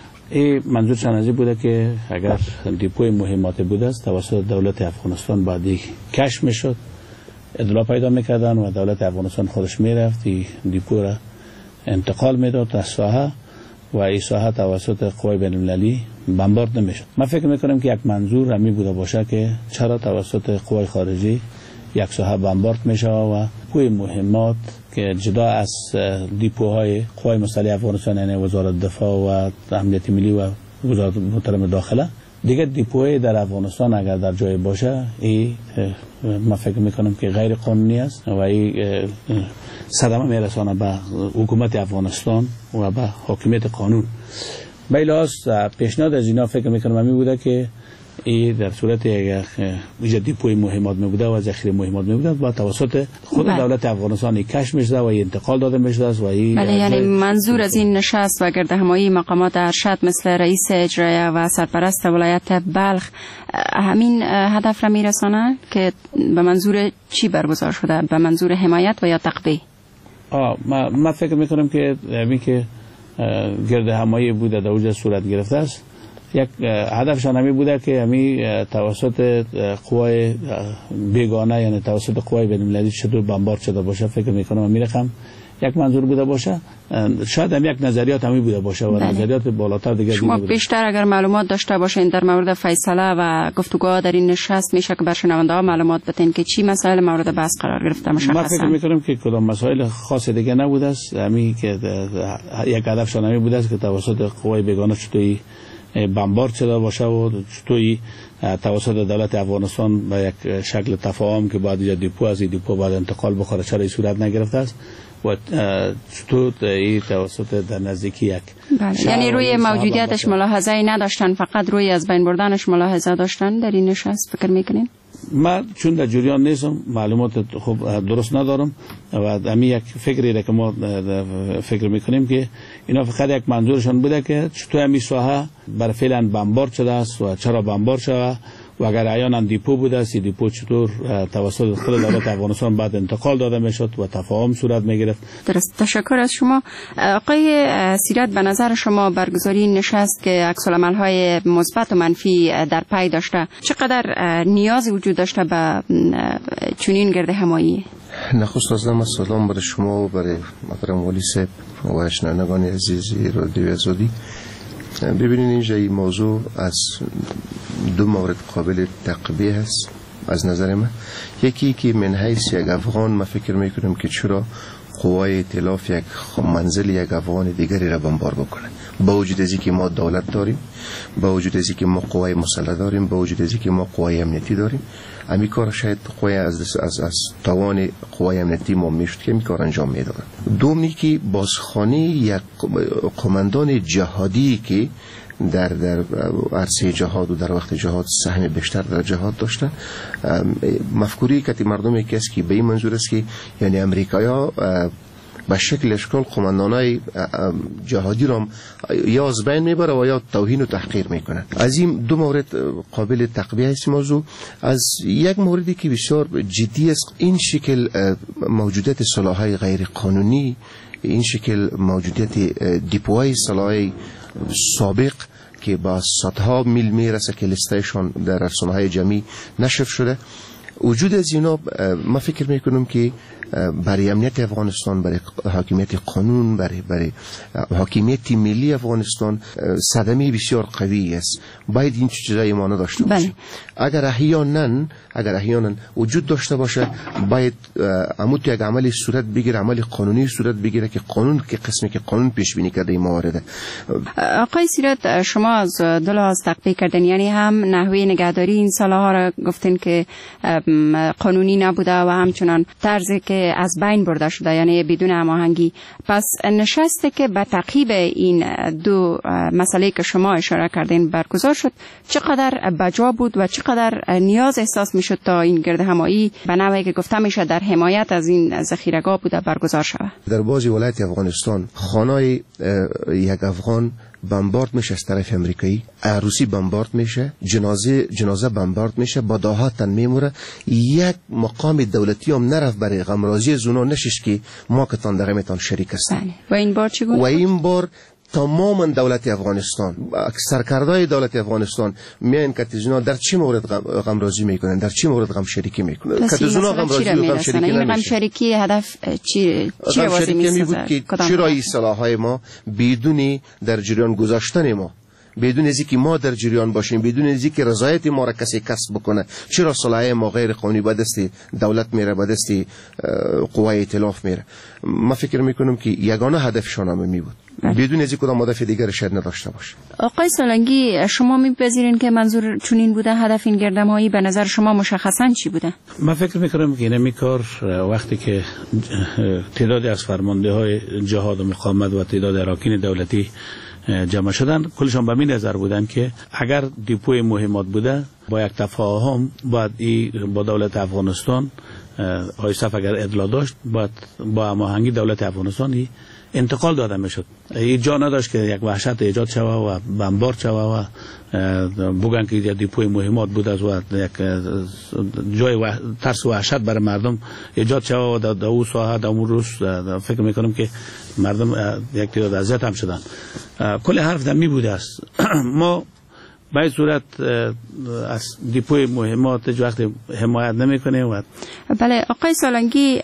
[SPEAKER 6] این منظور چنازی بوده که اگر دیپوی مهمات بوده است توسط دولت افغانستان بعدی کشف میشد، اطلاع پیدا میکردن و دولت افغانستان خودش میرفت دیپو را انتقال میداد از ساحه و این ساحه توسط قوای بین المللی بمبارد نمیشد. من فکر میکنم که یک منظور همی بوده باشه که چرا توسط قوای خارجی یک ساحه بمبارد میشه و قوای مهمات که جدا از دیپوهای قوای مسلح افغانستان یعنی وزارت دفاع و امنیت ملی و وزارت محترم داخله دیگه دیپوهای در افغانستان اگر در جای باشه این من فکر میکنم که غیر قانونی است و این صدمه میرسانه به حکومت افغانستان و به حاکمیت قانون. به لحاظ پیشنهاد از اینا فکر میکنم همی بوده که این در صورت یک دیپوی مهمات میبوده و ذخیره مهمات میبوده با توسط خود بله. دولت افغانستان کشف میشده و انتقال داده میشده است و این
[SPEAKER 16] بله یعنی منظور از این نشست و گرد همایی مقامات ارشد مثل رئیس اجرایی و سرپرست ولایت بلخ همین هدف را میرسانه که به منظور چی برگزار شده؟ به منظور حمایت و یا تقویه؟
[SPEAKER 6] آه ما, ما فکر میکنم که همین که گرد همایی بوده در اوج صورت گرفته است یک هدفشان همی بوده که همی توسط قوای بیگانه یعنی توسط قوای بین‌المللی چطور بمبارد شده باشه. فکر میکنم همی رقم یک منظور بوده باشه. شاید هم یک نظریات همی بوده باشه و بله. نظریات بالاتر دیگه
[SPEAKER 16] شما بیشتر اگر معلومات داشته باشین در مورد فیصله و گفتگو در این نشست میشه که بر شنونده ها معلومات بدین که چی مسائل مورد بحث قرار گرفته مشخصا؟
[SPEAKER 6] من فکر میکنم که کدام مسائل خاص دیگه نبوده است. همین که یک هدفشان همی بوده است که توسط قوای بیگانه چطوری بمبارد شده باشه و چطوری توسط دولت افغانستان به یک شکل تفاهم که بعد یا دیپو از این دیپو بعد انتقال بخوره چرا این صورت نگرفته است و چطور این توسط در نزدیکی یک
[SPEAKER 16] بله. یعنی روی موجودیتش ملاحظه ای نداشتن، فقط روی از بین بردنش ملاحظه داشتن در این نشست فکر میکنین؟
[SPEAKER 6] من چون در جریان نیستم معلومات خوب درست ندارم و امی یک فکری را که ما فکر میکنیم که اینا فقط یک منظورشان بوده که چطور امی ساحه بر فعلا بمبارد شده است و چرا بمبارد شده و اگر عیانا دیپو بوده است دیپو چطور توسط خود دولت افغانستان بعد انتقال داده میشد و تفاهم صورت میگرفت.
[SPEAKER 16] درست، تشکر از شما. آقای سیرت، به نظر شما برگزاری نشست که عکس العمل های مثبت و منفی در پی داشته چقدر نیاز وجود داشته به چنین گرد همایی؟
[SPEAKER 20] نخست از همه سلام برای شما و برای محترم والی صاحب و شنوندگان عزیزی رادیو آزادی. ببینید اینجا این موضوع از دو مورد قابل تقبیه هست از نظر من. یکی که من حیث یک افغان من فکر میکنم که چرا قوای ائتلاف یک منزل یک افغان دیگری را بمبار بکنه، با وجود از اینکه ما دولت داریم، با وجود از اینکه ما قوای مسلح داریم، با وجود از اینکه ما قوای امنیتی داریم. امی کار شاید قوای از از از توان قوای امنیتی ما میشد که امی کار انجام میدادن. دومی که بازخوانی یک قماندان جهادی که در در عرصه جهاد و در وقت جهاد سهم بیشتر در جهاد داشتن، مفکوری که مردم کسی که به این منظور است که یعنی امریکایا به شکل اشکال قماندانای جهادی را یا از بین میبره و یا توهین و تحقیر میکنه. از این دو مورد قابل تقویه است موضوع. از یک موردی که بسیار جدی است، این شکل موجودیت سلاح‌های غیر قانونی، این شکل موجودیت دیپوهای سلاح‌های سابق که با صدها میل میرسه که لستهشان در رسانه‌های جمعی نشر شده، وجود از اینا ما فکر میکنم که برای امنیت افغانستان، برای حاکمیت قانون، برای برای حاکمیت ملی افغانستان صدمه بسیار قوی است. باید این چیزایی ما نداشته باشه. اگر احیانا اگر احیانا وجود داشته باشه باید عمود یک عملی صورت بگیره، عملی قانونی صورت بگیره که قانون که قسمی که قانون پیش بینی کرده این موارد.
[SPEAKER 16] آقای سیرت، شما از دو لحاظ تقبیه کردن، یعنی هم نحوه نگهداری این سلاح‌ها را گفتین که قانونی نبوده و همچنان طرزی که از بین برده شده یعنی بدون هماهنگی. پس نشستی که به تعقیب این دو مسئله که شما اشاره کردین برگزار شد چقدر بجا بود و چقدر نیاز احساس میشد تا این گرد همایی به نوعی که گفته میشه در حمایت از این ذخیره‌گاه بوده برگزار شود؟
[SPEAKER 20] در بعضی ولایت افغانستان خانه یک افغان بمبارد میشه از طرف امریکایی، عروسی بمبارد میشه، جنازه جنازه بمبارد میشه، با داهاتن میموره. یک مقام دولتی هم نرفت برای غمرازی زونا نشش که ما کتان در میتان شریک هستیم.
[SPEAKER 16] و این بار چگونه؟
[SPEAKER 20] و این بار تماما دولت افغانستان، سرکردای دولت افغانستان میان که تزونا در چه مورد غم رازی میکنن، در چه مورد غم شریکی میکنن. که تزونا غم رازی و غم شریکی نمیشه.
[SPEAKER 16] غم شریکی هدف چی چی واسه میسازه؟
[SPEAKER 20] که چرا این سلاح‌های ما بدون در جریان گذاشتن ما، بدون از اینکه ما در جریان باشیم، بدون از اینکه رضایت ما را کسی کسب بکنه، چرا سلاح ما غیر قانونی به دست دولت میره، به دست قوای ائتلاف میره؟ ما فکر میکنم که یگانه هدفشان هم می بود، بدون از کدام هدف دیگر شاید نداشته باشه.
[SPEAKER 16] آقای سالنگی، شما میپذیرین که منظور چنین بوده؟ هدف این گردمایی به نظر شما مشخصا چی بوده؟
[SPEAKER 6] من فکر میکنم که این کار وقتی که تعدادی از فرمانده های جهاد و مقاومت و تعداد اراکین دولتی جمع شدن، کلشان به این نظر بودن که اگر دیپوی مهمات بوده با یک تفاهم باید با دولت افغانستان آیسف اگر ادلا داشت باید با هماهنگی دولت افغانستان انتقال داده میشد. این جا نداشت که یک وحشت ایجاد شوه و بمبارد شوه و بگن که یک دیپوی مهمات بوده و یک جای ترس و وحشت برای مردم ایجاد شوه و در او ساحه در اون روز فکر میکنم که مردم یک تعداد اذیت هم شدن. کل حرف در می بوده است. ما به این صورت از دیپوی مهمات هیچ وقت حمایت نمیکنه. و
[SPEAKER 16] بله آقای سالنگی،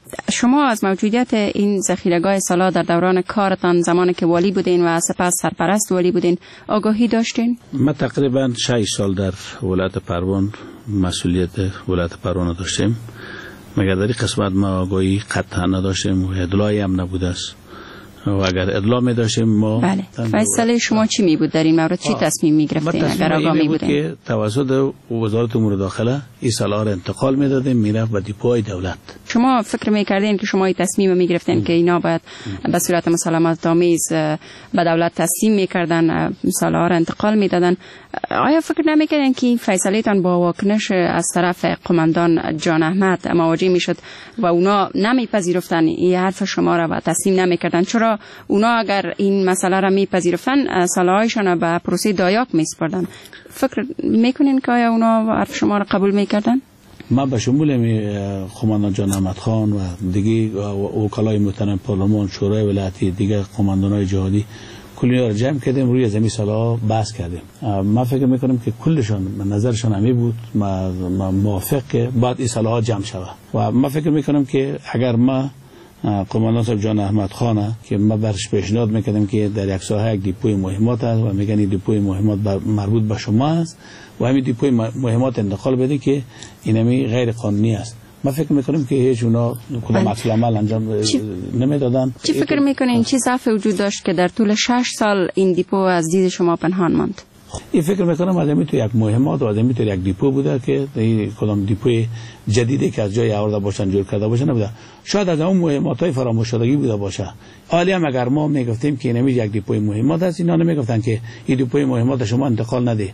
[SPEAKER 16] شما از موجودیت این ذخیره‌گاه سلاح در دوران کارتان زمانی که والی بودین و سپس سرپرست والی بودین آگاهی داشتین؟
[SPEAKER 6] ما تقریبا شش سال در ولایت پروان مسئولیت ولایت پروان داشتیم، مگر در این قسمت ما آگاهی قطعا نداشتیم و ادعایی هم نبوده است. و اگر ادعا می داشتیم ما
[SPEAKER 16] بله. فیصله شما چی می بود در این مورد؟ چی تصمیم می گرفتین اگر آگاه می بودین؟
[SPEAKER 6] که توسط وزارت امور داخله این سلاح را انتقال می دادیم میرفت به دیپوهای دولت.
[SPEAKER 16] شما فکر می کردین که شما این تصمیم می گرفتین که اینا باید به صورت مسالمت آمیز به دولت تسلیم می کردن، سلاح را انتقال می دادن؟ آیا فکر نمی کردین که این فیصله تان با واکنش از طرف قماندان جان احمد مواجه می شد و اونا نمی پذیرفتن این حرف شما را و تسلیم نمی کردن؟ چرا اونا اگر این مسئله را میپذیرفتن سلاحایشان را به پروسه دایاک میسپردن؟ فکر میکنین که آیا اونا حرف شما را قبول میکردن؟
[SPEAKER 6] ما به شمول قماندان جان احمد خان و دیگه وکلای محترم پارلمان، شورای ولایتی، دیگه قماندانای جهادی کلی را جمع کردیم روی زمین سلاح بحث کردیم. ما فکر میکنم که کلشان نظرشان همی بود ما موافق که بعد این سلاح جمع شود و ما فکر میکنم که اگر ما قماندان صاحب جان احمد خانه که ما برش پیشنهاد میکردیم که در یک ساحه یک دیپوی مهمات است و میگن این دیپوی مهمات مربوط به شما است و همین دیپوی مهمات انتقال بده که اینمی غیر قانونی است، ما فکر میکنیم که هیچ اونا کدام عکس العمل انجام نمیدادن.
[SPEAKER 16] چی فکر میکنین چی ضعف وجود داشت که در طول شش سال این دیپو از دید شما پنهان ماند؟
[SPEAKER 6] این فکر میکنم از همین تو یک مهمات و از همین تو یک دیپو بوده که این کدام دیپوی جدیدی که از جای آورده باشن جور کرده باشن نبوده، شاید از اون مهمات‌های فراموش شدگی بوده باشه. حالی هم اگر ما میگفتیم که اینمی یک دیپوی مهمات است، اینا نمیگفتن که این دیپوی مهمات شما انتقال نده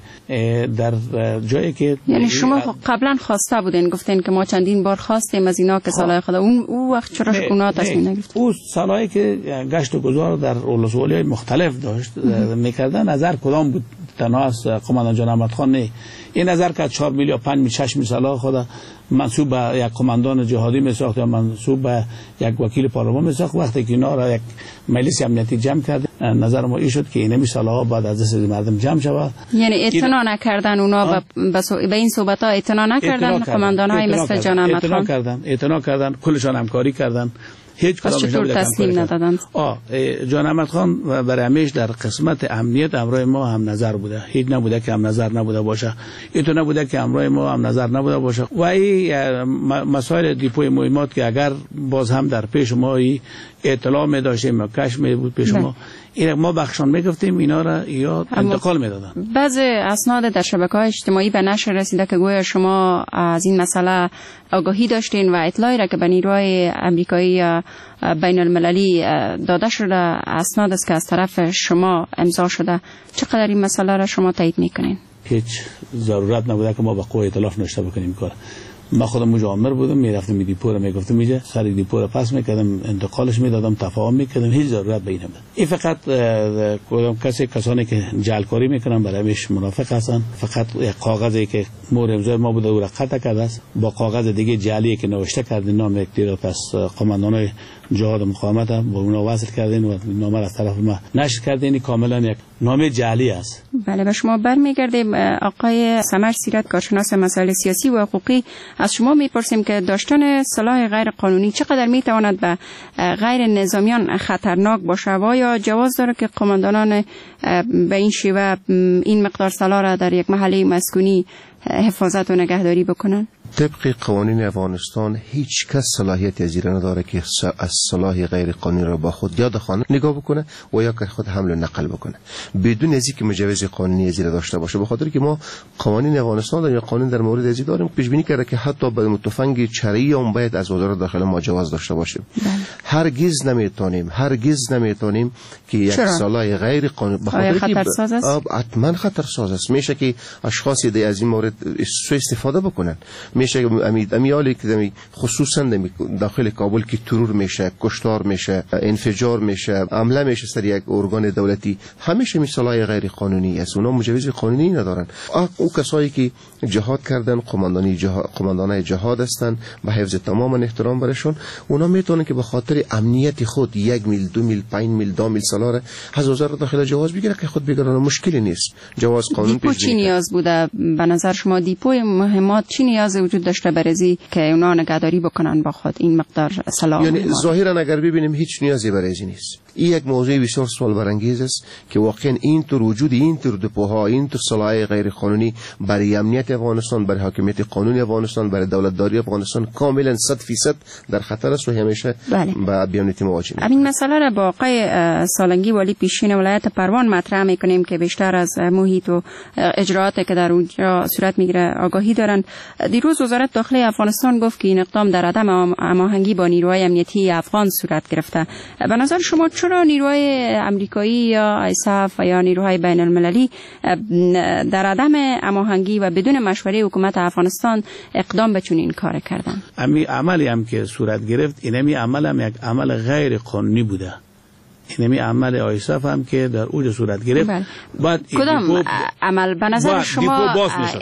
[SPEAKER 6] در جایی که
[SPEAKER 16] یعنی شما قبلا خواسته بودین، گفتین که ما چندین بار خواستیم از اینا که سلاح خود اون او وقت چرا اونا تصمیم نگرفتن؟
[SPEAKER 6] او سلاحی که گشت و گذار در ولسوالی‌های مختلف داشت میکردن، نظر کدام بود؟ تنها از قماندان جان احمد خان نه، این نظر که چهار میلی یا پنج میلی شش میلی سلاح خود منصوب به یک قماندان جهادی میساخت یا منصوب به یک وکیل پارلمان میساخت. وقتی که اینا را یک مجلس امنیتی جمع کرد، نظر ما این شد که اینمی سلاح بعد از دست مردم جمع شود.
[SPEAKER 16] یعنی اعتنا نکردن اونا به این صحبت ها اعتنا نکردن قماندان های مثل جان احمد خان؟
[SPEAKER 6] اعتنا کردن اعتنا کردن کلشان همکاری کردن، هیچ کدامش نبوده
[SPEAKER 16] تسلیم ندادن.
[SPEAKER 6] آه جان احمد خان برای همیشه در قسمت امنیت امرای ما هم نظر بوده، هیچ نبوده که هم نظر نبوده باشه، این نبوده که امرای ما هم نظر نبوده باشه. و این مسائل دیپوی مهمات که اگر باز هم در پیش ما اطلاع می داشتیم و کش می بود پیش ما، این ما بخشان میگفتیم اینا را یا انتقال میدادن.
[SPEAKER 16] بعضی اسناد در شبکه‌های اجتماعی به نشر رسیده که گویا شما از این مسئله آگاهی داشتین و اطلاعی را که به نیروهای آمریکایی بین المللی داده شده اسناد است که از طرف شما امضا شده. چقدر این مسئله را شما تایید میکنین؟
[SPEAKER 6] هیچ ضرورت نبوده که ما با قوه اطلاف نشته بکنیم کار. ما خودم مجامر بودم، میرفتم می دیپو رو میگفتم میجه سر دیپو رو پس میکردم انتقالش میدادم تفاهم میکردم، هیچ ضرورت به این نبود. این فقط کدام کسی کسانی که جعلکاری میکنن برایش منافق هستن، فقط یک کاغذی که مور امضای ما بوده او را قطع کرده است با کاغذ دیگه جعلی که نوشته کردین نام یک تیر پس قماندانای جهاد مقاومت با اونا وصل کردین و نامه از طرف ما نشر کردین، کاملا یک نامه جعلی است.
[SPEAKER 16] بله به شما برمیگردیم. آقای سمر سیرت کارشناس مسائل سیاسی و حقوقی، از شما میپرسیم که داشتن سلاح غیر قانونی چقدر میتواند به غیر نظامیان خطرناک باشه و یا جواز داره که قماندانان به این شیوه این مقدار سلاح را در یک محله مسکونی حفاظت و نگهداری بکنن؟
[SPEAKER 20] طبق قوانین افغانستان هیچ کس صلاحیت از ایران نداره که از سلاح غیر قانونی را با خود یا در خانه نگاه بکنه و یا که خود حمل و نقل بکنه بدون از اینکه مجوز قانونی از ایران داشته باشه. به خاطر که ما قوانین افغانستان داریم یا قانون در مورد از داریم پیش بینی کرده که حتی به تفنگ چرایی هم باید از وزارت داخله ما جواز داشته باشیم. بله. هرگز نمیتونیم هرگز نمیتونیم که یک سلاح غیر قانونی به خاطر
[SPEAKER 16] که
[SPEAKER 20] حتما خطر ساز است. میشه که اشخاصی از این مورد سوء استفاده بکنن. میشه امید امیالی که خصوصا داخل کابل که ترور میشه، کشتار میشه، انفجار میشه، حمله میشه سر یک ارگان دولتی، همیشه مثالای غیر قانونی است. اونا مجوز قانونی ندارن. او کسایی که جهاد کردن قماندانی جهاد قماندانای جهاد هستند و حفظ تمام احترام برشون، اونا میتونن که به خاطر خاطر امنیت خود یک میل دو میل پنج میل دو میل سالاره هزار داخل جواز بگیره که خود بگیرن مشکلی نیست. جواز قانون
[SPEAKER 16] دیپو چی نیاز بوده به نظر شما؟ دیپوی مهمات چی نیاز وجود داشته برای که اونا نگهداری بکنن با خود این مقدار سلاح؟
[SPEAKER 20] یعنی ظاهرا اگر ببینیم هیچ نیازی برای این نیست. این یک موضوع بسیار سوال برانگیز است که واقعا این طور وجود این طور دپوها این طور سلاح غیر قانونی برای امنیت افغانستان، برای حاکمیت قانونی افغانستان، برای دولتداری افغانستان کاملا صد فیصد در خطر است و همیشه با بیانیت مواجه می‌شیم.
[SPEAKER 16] این مسئله را با آقای سالنگی والی پیشین ولایت پروان مطرح می‌کنیم که بیشتر از محیط و اجراءاتی که در اونجا صورت می‌گیره آگاهی دارند. دیروز وزارت داخلی افغانستان گفت که این اقدام در عدم هماهنگی با نیروهای امنیتی افغان صورت گرفته. به نظر شما چرا نیروهای آمریکایی یا آیساف و یا نیروهای بین المللی در عدم هماهنگی و بدون مشوره حکومت افغانستان اقدام به چنین کار کردن؟
[SPEAKER 6] امی عملی هم که صورت گرفت اینمی عمل هم یک عمل غیر قانونی بوده. اینمی عمل آیساف هم که در اوج صورت گرفت.
[SPEAKER 16] بله. بعد کدام عمل به نظر شما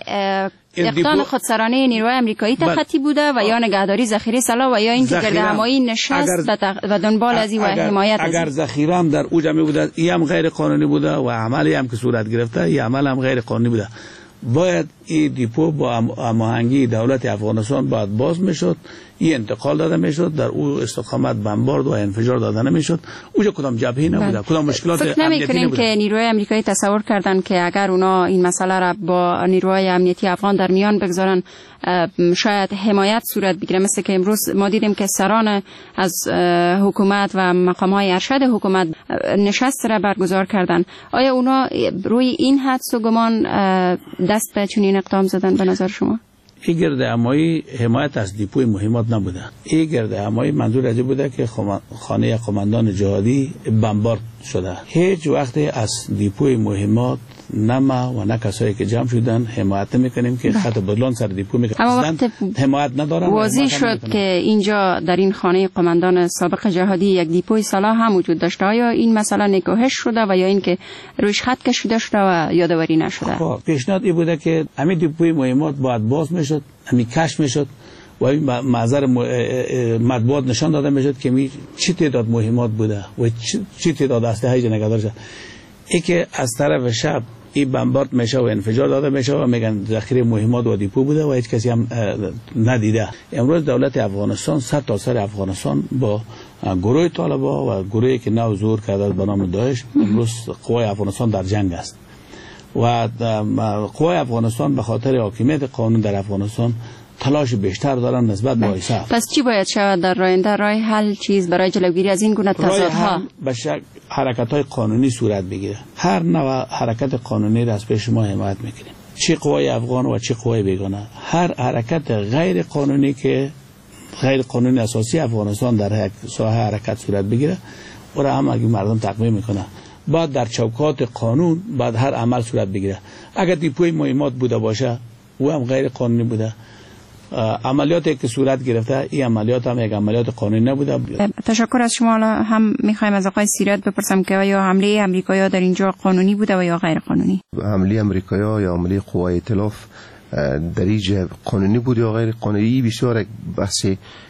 [SPEAKER 16] اقدام خودسرانه نیروهای آمریکایی تخطی بوده و یا نگهداری ذخیره سلاح و یا اینکه گردهمایی نشست و دنبال از این و حمایت از
[SPEAKER 6] اگر ذخیره هم در اوج می بوده این هم غیر قانونی بوده و عملی هم که صورت گرفته این عمل هم غیر قانونی بوده. باید این دیپو با هماهنگی دولت افغانستان باید باز میشد، این انتقال داده میشد، در او استقامت بمبارد و انفجار داده نمیشد. اونجا کدام جبهه نبوده، کدام مشکلات
[SPEAKER 16] امنیتی نبوده. فکر نمی‌کنین که نیروهای آمریکایی تصور کردن که اگر اونا این مسئله را با نیروهای امنیتی افغان در میان بگذارن شاید حمایت صورت بگیره؟ مثل که امروز ما دیدیم که سران از حکومت و مقام‌های ارشد حکومت نشست را برگزار کردن. آیا اونا روی این حدس و گمان دست به چنین اقدام زدن به نظر شما؟
[SPEAKER 6] این گردهمایی حمایت از دیپوی مهمات نبوده. این گردهمایی منظور از بوده که خانه قماندان جهادی بمبارد شده. هیچ وقت از دیپوی مهمات نه ما و نه کسایی که جمع شدن حمایت میکنیم که خط بدلان سر دیپو میکنن، حمایت ندارن.
[SPEAKER 16] واضح شد که اینجا در این خانه قماندان سابق جهادی یک دیپوی سلاح هم وجود داشته. آیا این مسئله نگاهش شده و یا اینکه روش خط کشیده شده و یادآوری نشده؟
[SPEAKER 6] خب پیشنهاد این بوده که همین دیپوی مهمات باید باز میشد، همین کشف میشد و این معذر مطبوعات نشان داده میشد که می چی تعداد مهمات بوده و چی تعداد اسلحه نگهدار شده. ای که از طرف شب این بمبارد میشه و انفجار داده میشه و میگن ذخیره مهمات و دیپو بوده و هیچ کسی هم ندیده. امروز دولت افغانستان سر تا سر افغانستان با گروه طالبا و گروهی که نو ظهور کرده به نام داعش امروز قوای افغانستان در جنگ است و قوای افغانستان به خاطر حاکمیت قانون در افغانستان تلاش بیشتر دارن نسبت به آیساف.
[SPEAKER 16] پس چی باید شود در آینده؟ راه حل چیز برای جلوگیری از این گونه تضادها؟
[SPEAKER 6] به شک حرکت‌های قانونی صورت بگیره. هر نوع حرکت قانونی را از پیش ما حمایت میکنیم، چه قوای افغان و چه قوای بیگانه. هر حرکت غیر قانونی که غیر قانونی اساسی افغانستان در یک ساحه حرکت صورت بگیره او را هم اگه مردم تقویه میکنه بعد در چوکات قانون بعد هر عمل صورت بگیره. اگر دیپوی مهمات بوده باشه او هم غیر قانونی بوده. عملیاتی که صورت گرفته این عملیات هم یک عملیات قانونی نبوده.
[SPEAKER 16] تشکر از شما. هم میخوایم از آقای سیرت بپرسم که آیا حمله آمریکایی‌ها در اینجا قانونی بوده و یا غیر قانونی؟
[SPEAKER 20] حمله آمریکایی‌ها یا حمله قوای ائتلاف در اینجا قانونی بود یا غیر قانونی بسیار بحث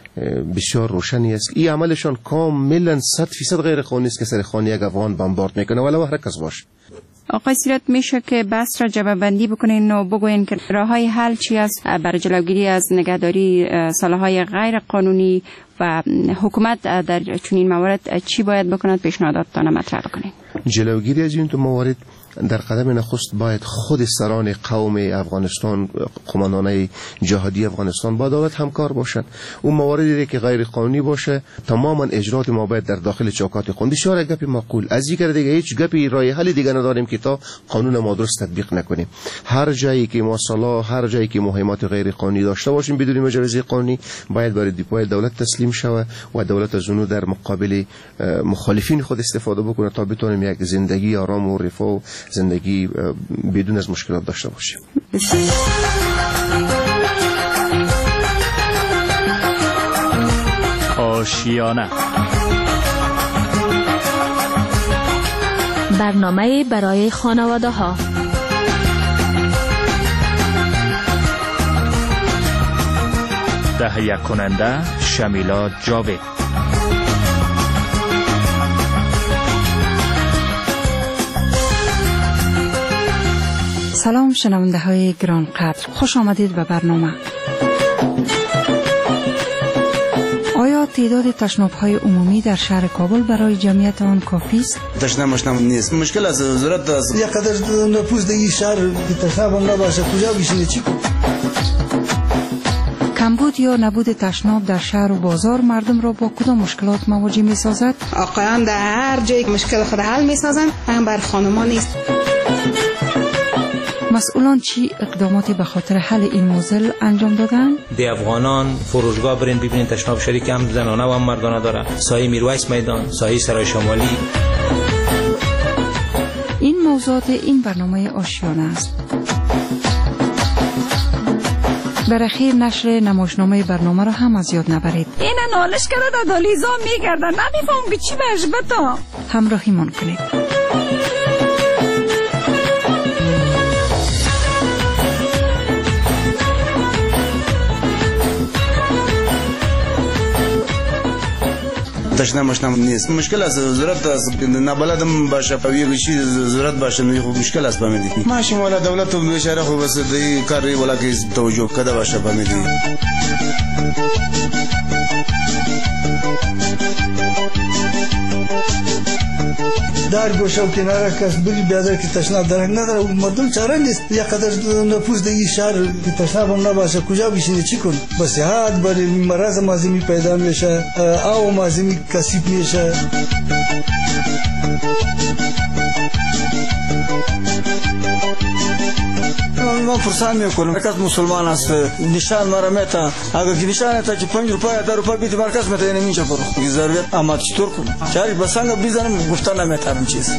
[SPEAKER 20] بسیار روشنی است. این عملشان کاملا صد فیصد غیر قانونی است که سر خانه یک افغان بمبارد میکنه ولو هر کس باشه.
[SPEAKER 16] آقای سیرت میشه که بحث را جبه بندی بکنین و بگوین که راههای حل چی است برای جلوگیری از نگهداری سلاح‌های غیر قانونی و حکومت در چنین موارد چی باید بکند؟ پیشنهاداتتان مطرح بکنین.
[SPEAKER 20] جلوگیری از این تو موارد در قدم نخست باید خود سران قوم افغانستان، قماندانای جهادی افغانستان با دولت همکار باشند. اون مواردی که غیر قانونی باشه تماما اجرات ما باید در داخل چوکات قانونی. بسیار گپی معقول. از این دیگه هیچ گپی راه حل دیگه نداریم که تا قانون ما درست تطبیق نکنیم. هر جایی که ما سلاح، هر جایی که مهمات غیر قانونی داشته باشیم بدون مجوز قانونی باید برای دیپوی دولت تسلیم شود و دولت از اونو در مقابل مخالفین خود استفاده بکنه تا بتونیم یک زندگی آرام و رفاه و زندگی بدون از مشکلات داشته باشیم.
[SPEAKER 14] آشیانه
[SPEAKER 1] برنامه برای خانواده ها.
[SPEAKER 14] تهیه کننده شمیلا جاوید.
[SPEAKER 21] سلام شنونده های گران قدر، خوش آمدید به برنامه. آیا تعداد تشناب های عمومی در شهر کابل برای جمعیت آن کافی است؟
[SPEAKER 22] تشناب مشناب نیست، مشکل است، ضرورت است. یک قدر نفوذ در این شهر که تشناب نباشه کجا بشینه چی کنه؟
[SPEAKER 21] کمبود یا نبود تشناب در شهر و بازار مردم را با کدام مشکلات مواجه می سازد؟
[SPEAKER 23] آقایان در هر جای مشکل خود حل می سازند، هم بر خانمان نیست.
[SPEAKER 21] مسئولان چی اقداماتی به خاطر حل این موزل انجام دادن؟
[SPEAKER 24] دی افغانان فروشگاه برین ببینین تشناب شریک هم زنانه و هم مردانه داره. سایه میرویس میدان، سایه سرای شمالی.
[SPEAKER 21] این موضوعات این برنامه آشیانه است. در اخیر نشر نمایشنامه برنامه را هم از یاد نبرید.
[SPEAKER 25] این نالش کرده در دالیزا میگردن، نمیفهم که چی مجبتا.
[SPEAKER 21] همراهی من کنید.
[SPEAKER 22] تشناب مشناب نیست، مشکل است، ضرورت است. نبلدم باشه پویه بشی ضرورت باشه نوی خوب مشکل است فهمیدی. ماشی والا دولت و بیچاره خوب است دی کاری والا که توجه کده باشه فهمیدی. در گوشه و کناره کس بری بیادر که تشناب درک نداره مردم چاره نیست. یک قدر نفوذ در این شهر که تشناب هم نباشه کجا بشینه چی کن؟ بس حد بری مرض مازمی پیدا میشه، آو مازمی کسیب میشه. من فرسان میکنم مرکز مسلمان است، نشان مرا میتا اگر که نشان تا که پنج روپای در روپای بیت مرکز میتا نمیشه برو ضرورت اما چطور کنم چاری بسنگ بیزنم گفتن نمیتارم چیز.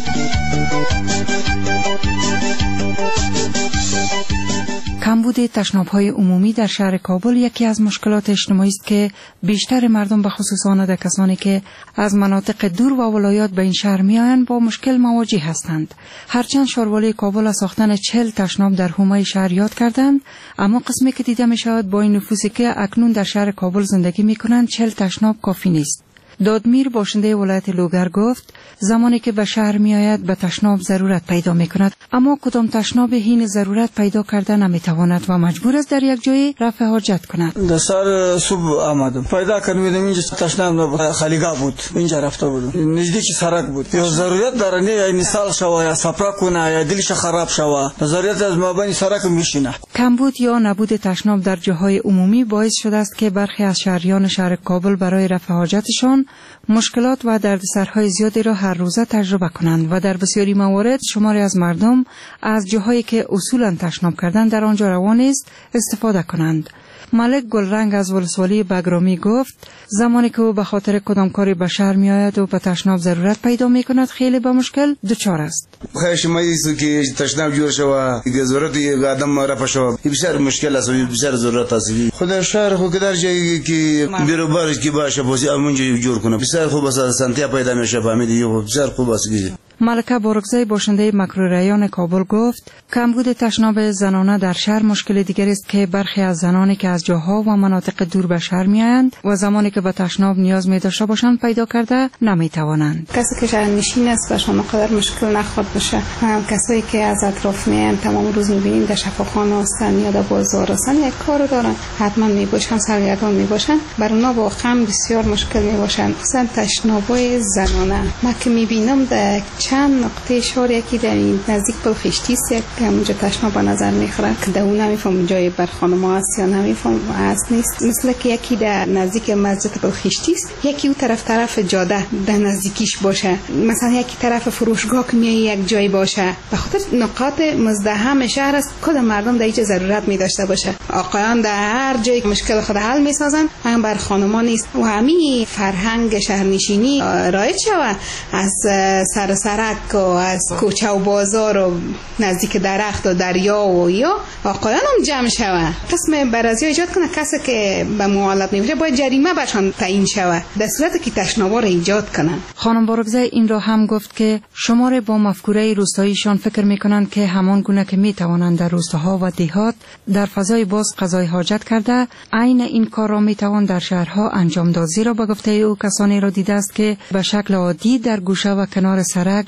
[SPEAKER 21] کمبود تشناب‌های عمومی در شهر کابل یکی از مشکلات اجتماعی است که بیشتر مردم به خصوص آنها کسانی که از مناطق دور و ولایات به این شهر میآیند با مشکل مواجه هستند. هرچند شاروالی کابل از ساختن چهل تشناب در حومه شهر یاد کردند، اما قسمی که دیده می شود با این نفوذی که اکنون در شهر کابل زندگی می کنند چهل تشناب کافی نیست. دادمیر باشنده ولایت لوگر گفت زمانی که به شهر می آید به تشناب ضرورت پیدا می کند، اما کدام تشناب هین ضرورت پیدا کرده نمی تواند و مجبور است در یک جای رفع حاجت کند.
[SPEAKER 22] در سر صبح آمدم پیدا کردم اینجا تشناب خالیگاه بود، اینجا رفته بودم نزدیک سرک بود. یا ضرورت داره نه این سال شوا یا سفر کنه یا دلش خراب شوا، ضرورت از مابین سرک میشینه.
[SPEAKER 21] کمبود یا نبود تشناب در جاهای عمومی باعث شده است که برخی از شهریان شهر کابل برای رفع حاجتشان مشکلات و دردسرهای زیادی را هر روزه تجربه کنند و در بسیاری موارد شماری از مردم از جاهایی که اصولا تشناب کردن در آنجا روان است استفاده کنند. ملک گلرنگ از ولسوالی بگرامی گفت زمانی که او به خاطر کدام کاری به شهر می آید و به تشناب ضرورت پیدا می کند خیلی به مشکل دچار است.
[SPEAKER 22] خواهش ما ایست که تشناب جور شود، که ضرورت یک آدم رفع شود، بسیار مشکل است و بسیار ضرورت است. خدا شهر خود که در جایی که بیروبارش که باشه بازی امونجا جور کنه بسیار خوب است، سنتیا پیدا میشه فهمیدی، بسیار خوب است.
[SPEAKER 21] ملکه بارگزای باشنده مکروریان کابل گفت کمبود تشناب زنانه در شهر مشکل دیگر است که برخی از زنانی که از جاها و مناطق دور به شهر میآیند و زمانی که به تشناب نیاز می داشته باشند پیدا کرده نمی توانند.
[SPEAKER 23] کسی که شهرنشین است و شما قدر مشکل نخورد باشه، هم کسایی که از اطراف میان تمام روز میبینیم در شفاخانه هستن یا در بازار هستن یک کار دارن حتما میباشن سرگردان میباشن، بر اونا با خم بسیار مشکل میباشن، خصوصا تشنابای زنانه. من که میبینم در چند نقطه شهر یکی در این نزدیک بلخشتی است یک اونجا تشناب به نظر میخوره که در اون نمیفهم جای بر خانم‌ها است یا نمیفهم است نیست، مثل که یکی در نزدیک مسجد بلخشتی است، یکی اون طرف طرف جاده در نزدیکیش باشه، مثلا یکی طرف فروشگاه که میای یک جای باشه. به خاطر نقاط مزدحم شهر است کدام مردم در اینجا ضرورت می داشته باشه. آقایان در هر جای مشکل خود حل می سازن، هم بر خانم‌ها نیست و همین فرهنگ شهرنشینی رایج شود از سر سرک و از کوچه و بازار و نزدیک درخت و دریا و یا آقایان هم جمع شود. قسم برازی ایجاد کنه کسی که به مخالفت نمیشه باید جریمه برشان تعیین شود در صورتی که تشنابا را ایجاد کنن.
[SPEAKER 21] خانم بارگزی این را هم گفت که شماره با مفکوره روستاییشان فکر میکنند که همان گونه که میتوانند در روستاها و دیهات در فضای باز قضای حاجت کرده عین این کار را میتوان در شهرها انجام داد، زیرا با گفته او کسانی را دیده است که به شکل عادی در گوشه و کنار سرک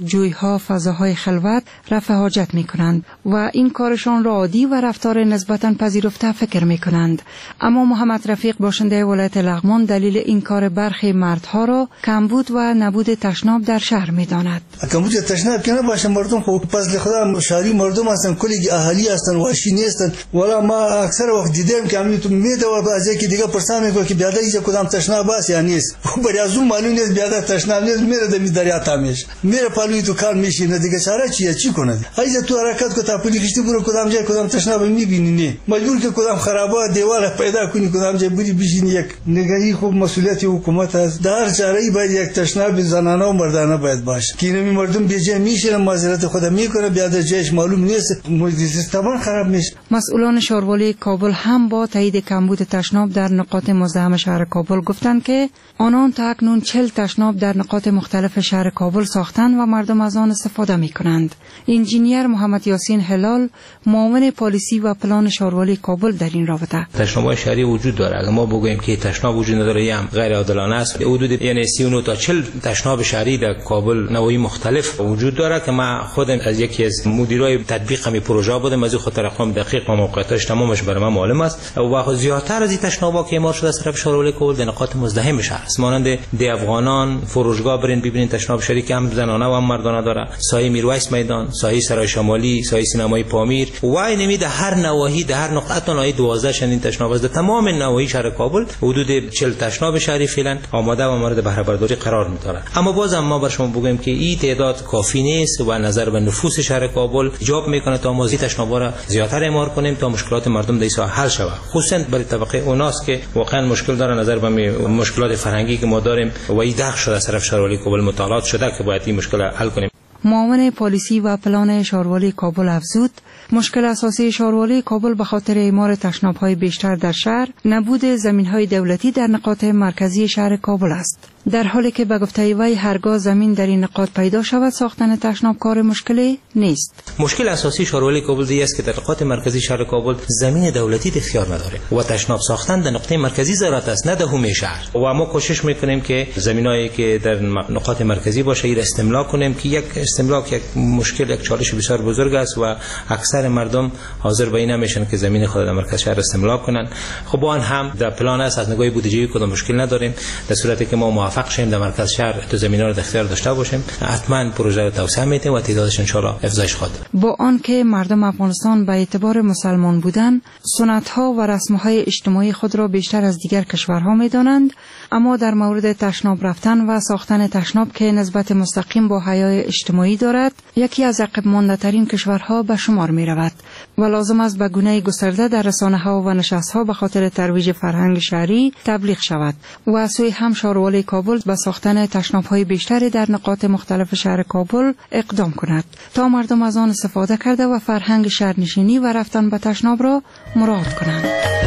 [SPEAKER 21] جویها، فضاهای خلوت رفع حاجت می کنند و این کارشان را عادی و رفتار نسبتاً پذیرفته فکر می کنند. اما محمد رفیق باشنده ولایت لغمان دلیل این کار برخی مردها را کمبود و نبود تشناب در شهر می داند.
[SPEAKER 22] کمبود تشناب که نباشه مردم خب پس خدا شهری مردم هستن، کلی اهالی هستن، واشی نیستن. ولی ما اکثر وقت دیدم که همین تو میده و از یکی دیگه پرسان میگه که بیاده اینجا کدام تشناب است یا نیست. برای از اون معلوم نیست بیاده تشناب نیست، میره در دریا تامیش میره پلوی تو کار میشینه دیگه چاره چیه چی کنه؟ ایجا تو حرکت کو تا پلی کشتی برو کدام جای کدام تشناب میبینی نه مجبور که کدام خرابات دیوار پیدا کنی کدام جای بری بشینی. یک نگاهی خوب مسئولیت حکومت است. در چاره باید یک تشناب زنانه و مردانه باید باشه که این مردم بیجه میشینه معذرت خود میکنه بیاده جایش معلوم نیست محیط طبعا خراب میشه.
[SPEAKER 21] مسئولان شهروالی کابل هم با تایید کمبود تشناب در نقاط مزدحم شهر کابل گفتند که آنان تا اکنون چهل تشناب در نقاط مختلف شهر کابل ساختند و مردم از آن استفاده می کنند. انجینیر محمد یاسین هلال معاون پالیسی و پلان شهروالی کابل در این رابطه
[SPEAKER 24] تشناب‌های شهری وجود داره. اگر ما بگوییم که تشناب وجود نداره هم غیر عادلانه است. حدود یعنی سی و نه تا چهل تشناب شهری در کابل نوعی مختلف وجود داره که ما خودم از یکی از مدیرای تطبیق می پروژه بودم، از خاطر رقم دقیق و موقعیتش تمامش برای من معلوم است و زیادتر از این تشناب‌ها که اعمال شده از طرف شهروالی کابل در نقاط مزدحم شهر است، مانند دی افغانان، فروشگاه برین ببینید تشناب شهری که هم زنانه و هم مردانه داره، سایه میرویس میدان، سایه سرای شمالی، سایه سینمای پامیر و اینمی در هر نواحی در هر نقطه نواحی دوازده چنین تشناب است. در تمام نواحی شهر کابل حدود چهل تشناب شهری فعلا آماده و مورد بهره برداری قرار می‌گیرد. اما باز هم ما بر شما بگویم که این تعداد کافی نیست و نظر به نفوس شهر کابل جواب میکنه تا ما تشناب‌ها را زیادتر اعمار کنیم تا مشکلات مردم در این حل شود، خصوصا برای طبقه اوناست که واقعا مشکل داره نظر به مشکلات فرهنگی که ما داریم و این داغ شده از طرف شهروالی کابل مطالعات شده که باید این مشکل حل کنیم.
[SPEAKER 21] معاون پالیسی و پلان شهروالی کابل افزود مشکل اساسی شهروالی کابل به خاطر اعمار تشناب‌های بیشتر در شهر نبود زمین‌های دولتی در نقاط مرکزی شهر کابل است. در حالی که به گفته وی هرگاه زمین در این نقاط پیدا شود ساختن تشناب کار مشکلی نیست.
[SPEAKER 24] مشکل اساسی شهروالی کابل دی است که در نقاط مرکزی شهر کابل زمین دولتی اختیار نداره و تشناب ساختن در نقطه مرکزی ضرورت است نه در همه شهر و ما کوشش میکنیم که زمینایی که در نقاط مرکزی باشه ایر استملاک کنیم که یک استملاک یک مشکل یک چالش بسیار بزرگ است و اکثر مردم حاضر به این نمیشن که زمین خود در مرکز شهر استملاک کنن. خب آن هم در پلان است، از نگاه بودجه‌ای کدام مشکل نداریم. در صورتی که ما موفق شیم در مرکز شهر تو زمینا رو در اختیار داشته باشیم حتما پروژه رو توسعه میدیم و تعدادش ان شاء الله افزایش خواهد.
[SPEAKER 21] با آنکه مردم افغانستان به اعتبار مسلمان بودن سنت‌ها و رسم‌های اجتماعی خود را بیشتر از دیگر کشورها می‌دانند، اما در مورد تشناب رفتن و ساختن تشناب که نسبت مستقیم با حیای اجتماعی دارد یکی از عقب مانده‌ترین کشورها به شمار می‌رود و لازم است به گونه گسترده در رسانه‌ها و نشست‌ها به خاطر ترویج فرهنگ شهری تبلیغ شود و از سوی هم شهروالی کابل به ساختن تشناب‌های بیشتری در نقاط مختلف شهر کابل اقدام کند تا مردم از آن استفاده کرده و فرهنگ شهرنشینی و رفتن به تشناب را مراعات کنند.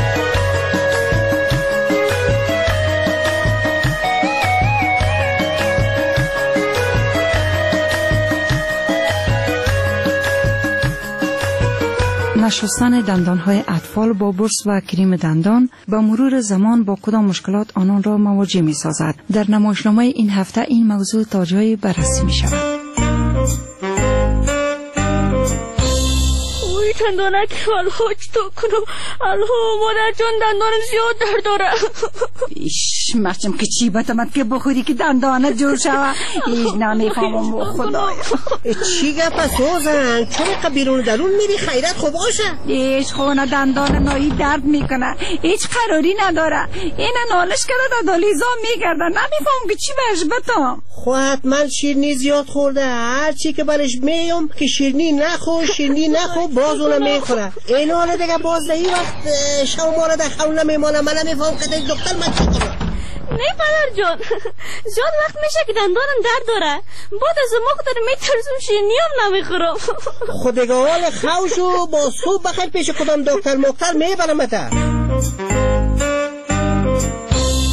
[SPEAKER 21] نشستن دندانهای اطفال با برس و کریم دندان با مرور زمان با کدام مشکلات آنان را مواجه می سازد. در نمایشنامه این هفته این موضوع تا جایی بررسی می شود.
[SPEAKER 4] دندانک الهاج تو کنم الها مادر جان دندانم زیاد درد داره.
[SPEAKER 25] ایش مرچم که چی بتمت که بخوری که دندانت جور شوه ایش نمیفهمم با خدایا.
[SPEAKER 5] چی گپ سوزن چون بیرون درون میری خیرت خوب باشه.
[SPEAKER 25] ایش خونه دندان نایی درد میکنه هیچ قراری نداره این نالش کرده دالیزا میگردن نمیفهم که چی بهش بتم.
[SPEAKER 5] خب حتما شیرنی زیاد خورده هر چی که برش میام که شیرنی نخور شیرنی نخور باز اونم میخوره این حاله دیگه باز دهی وقت شو ماره در خونه میمانه من نمیفهم که دیگه دکتر من چی کنم.
[SPEAKER 4] نه پدر جان زیاد وقت میشه که دندانم درد داره بعد از ما خودم میترسم شیرینی هم نمیخورم.
[SPEAKER 5] خود دیگه حال خوشو با صبح بخیر پیش کدام دکتر مکتر میبرم تا.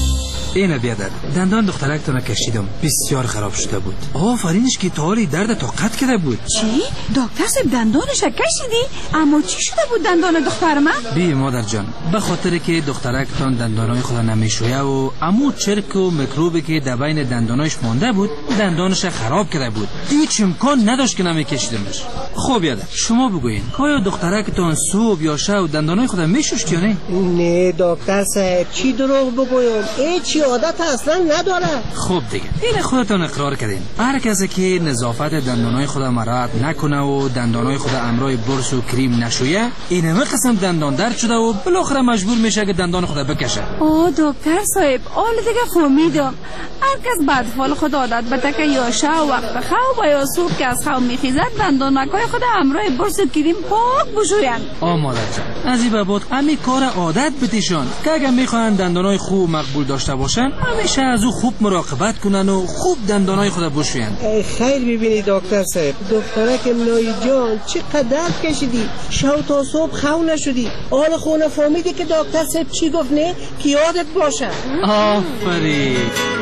[SPEAKER 7] اینه بیادر دندان دخترکتون کشیدم بسیار خراب شده بود. آفرینش که تالی درد طاقت کرده بود.
[SPEAKER 25] چی؟ دکتر صاحب دندانش کشیدی؟ اما چی شده بود دندان دختر من؟
[SPEAKER 7] بی مادر جان به خاطر که دخترکتون دندانای خود نمیشویه و امو چرک و میکروبی که در بین دندانایش مانده بود دندانش خراب کرده بود. هیچ امکان نداشت که نمیکشیدمش. خب بیادر شما بگوین آیا دخترکتون صبح یا شب دندانای خود میشوشت یا نه؟
[SPEAKER 5] نه دکتر صاحب چی دروغ بگویم؟ هیچ عادت اصلا نداره.
[SPEAKER 7] خب دیگه این خودتون اقرار کردین. هر کسی که نظافت دندانای خود مراعات نکنه و دندانای خود امرای برس و کریم نشویه اینم قسم دندان درد شده و بالاخره مجبور میشه که دندان خود بکشه.
[SPEAKER 25] آه دکتر صاحب حال دیگه فهمیدم. هر کس بعد فال خود عادت بده که یا شب وقت خواب یا صبح که از خواب میخیزد دندانکای خود امرای برس و کریم پاک بشویند.
[SPEAKER 7] آ مادر جان از این بابت همین کار عادت بتیشان که اگه میخوان دندانای خوب مقبول داشته باشن همیشه از او خوب مراقبت کنن و خوب دندانای خود بشویند.
[SPEAKER 5] خیر ببینی دکتر صاحب دخترک منای جان چقدر درد کشیدی شب تا صبح خو نشدی حال خونه فهمیدی که دکتر صاحب چی گفت نه که یادت باشه.
[SPEAKER 7] آفرین.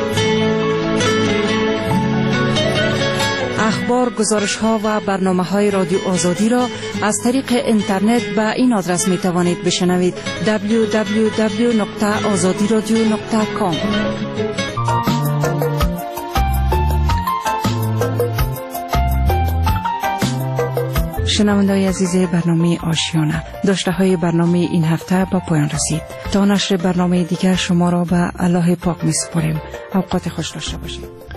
[SPEAKER 21] اخبار، گزارش ها و برنامه های رادیو آزادی را از طریق اینترنت به این آدرس می توانید بشنوید دبلیو دبلیو دبلیو نقطه آزادی رادیو نقطه کام. شنونده‌های عزیز برنامه آشیانه داشته های برنامه این هفته با پایان رسید. تا نشر برنامه دیگر شما را به الله پاک می سپاریم. اوقات خوش داشته باشید.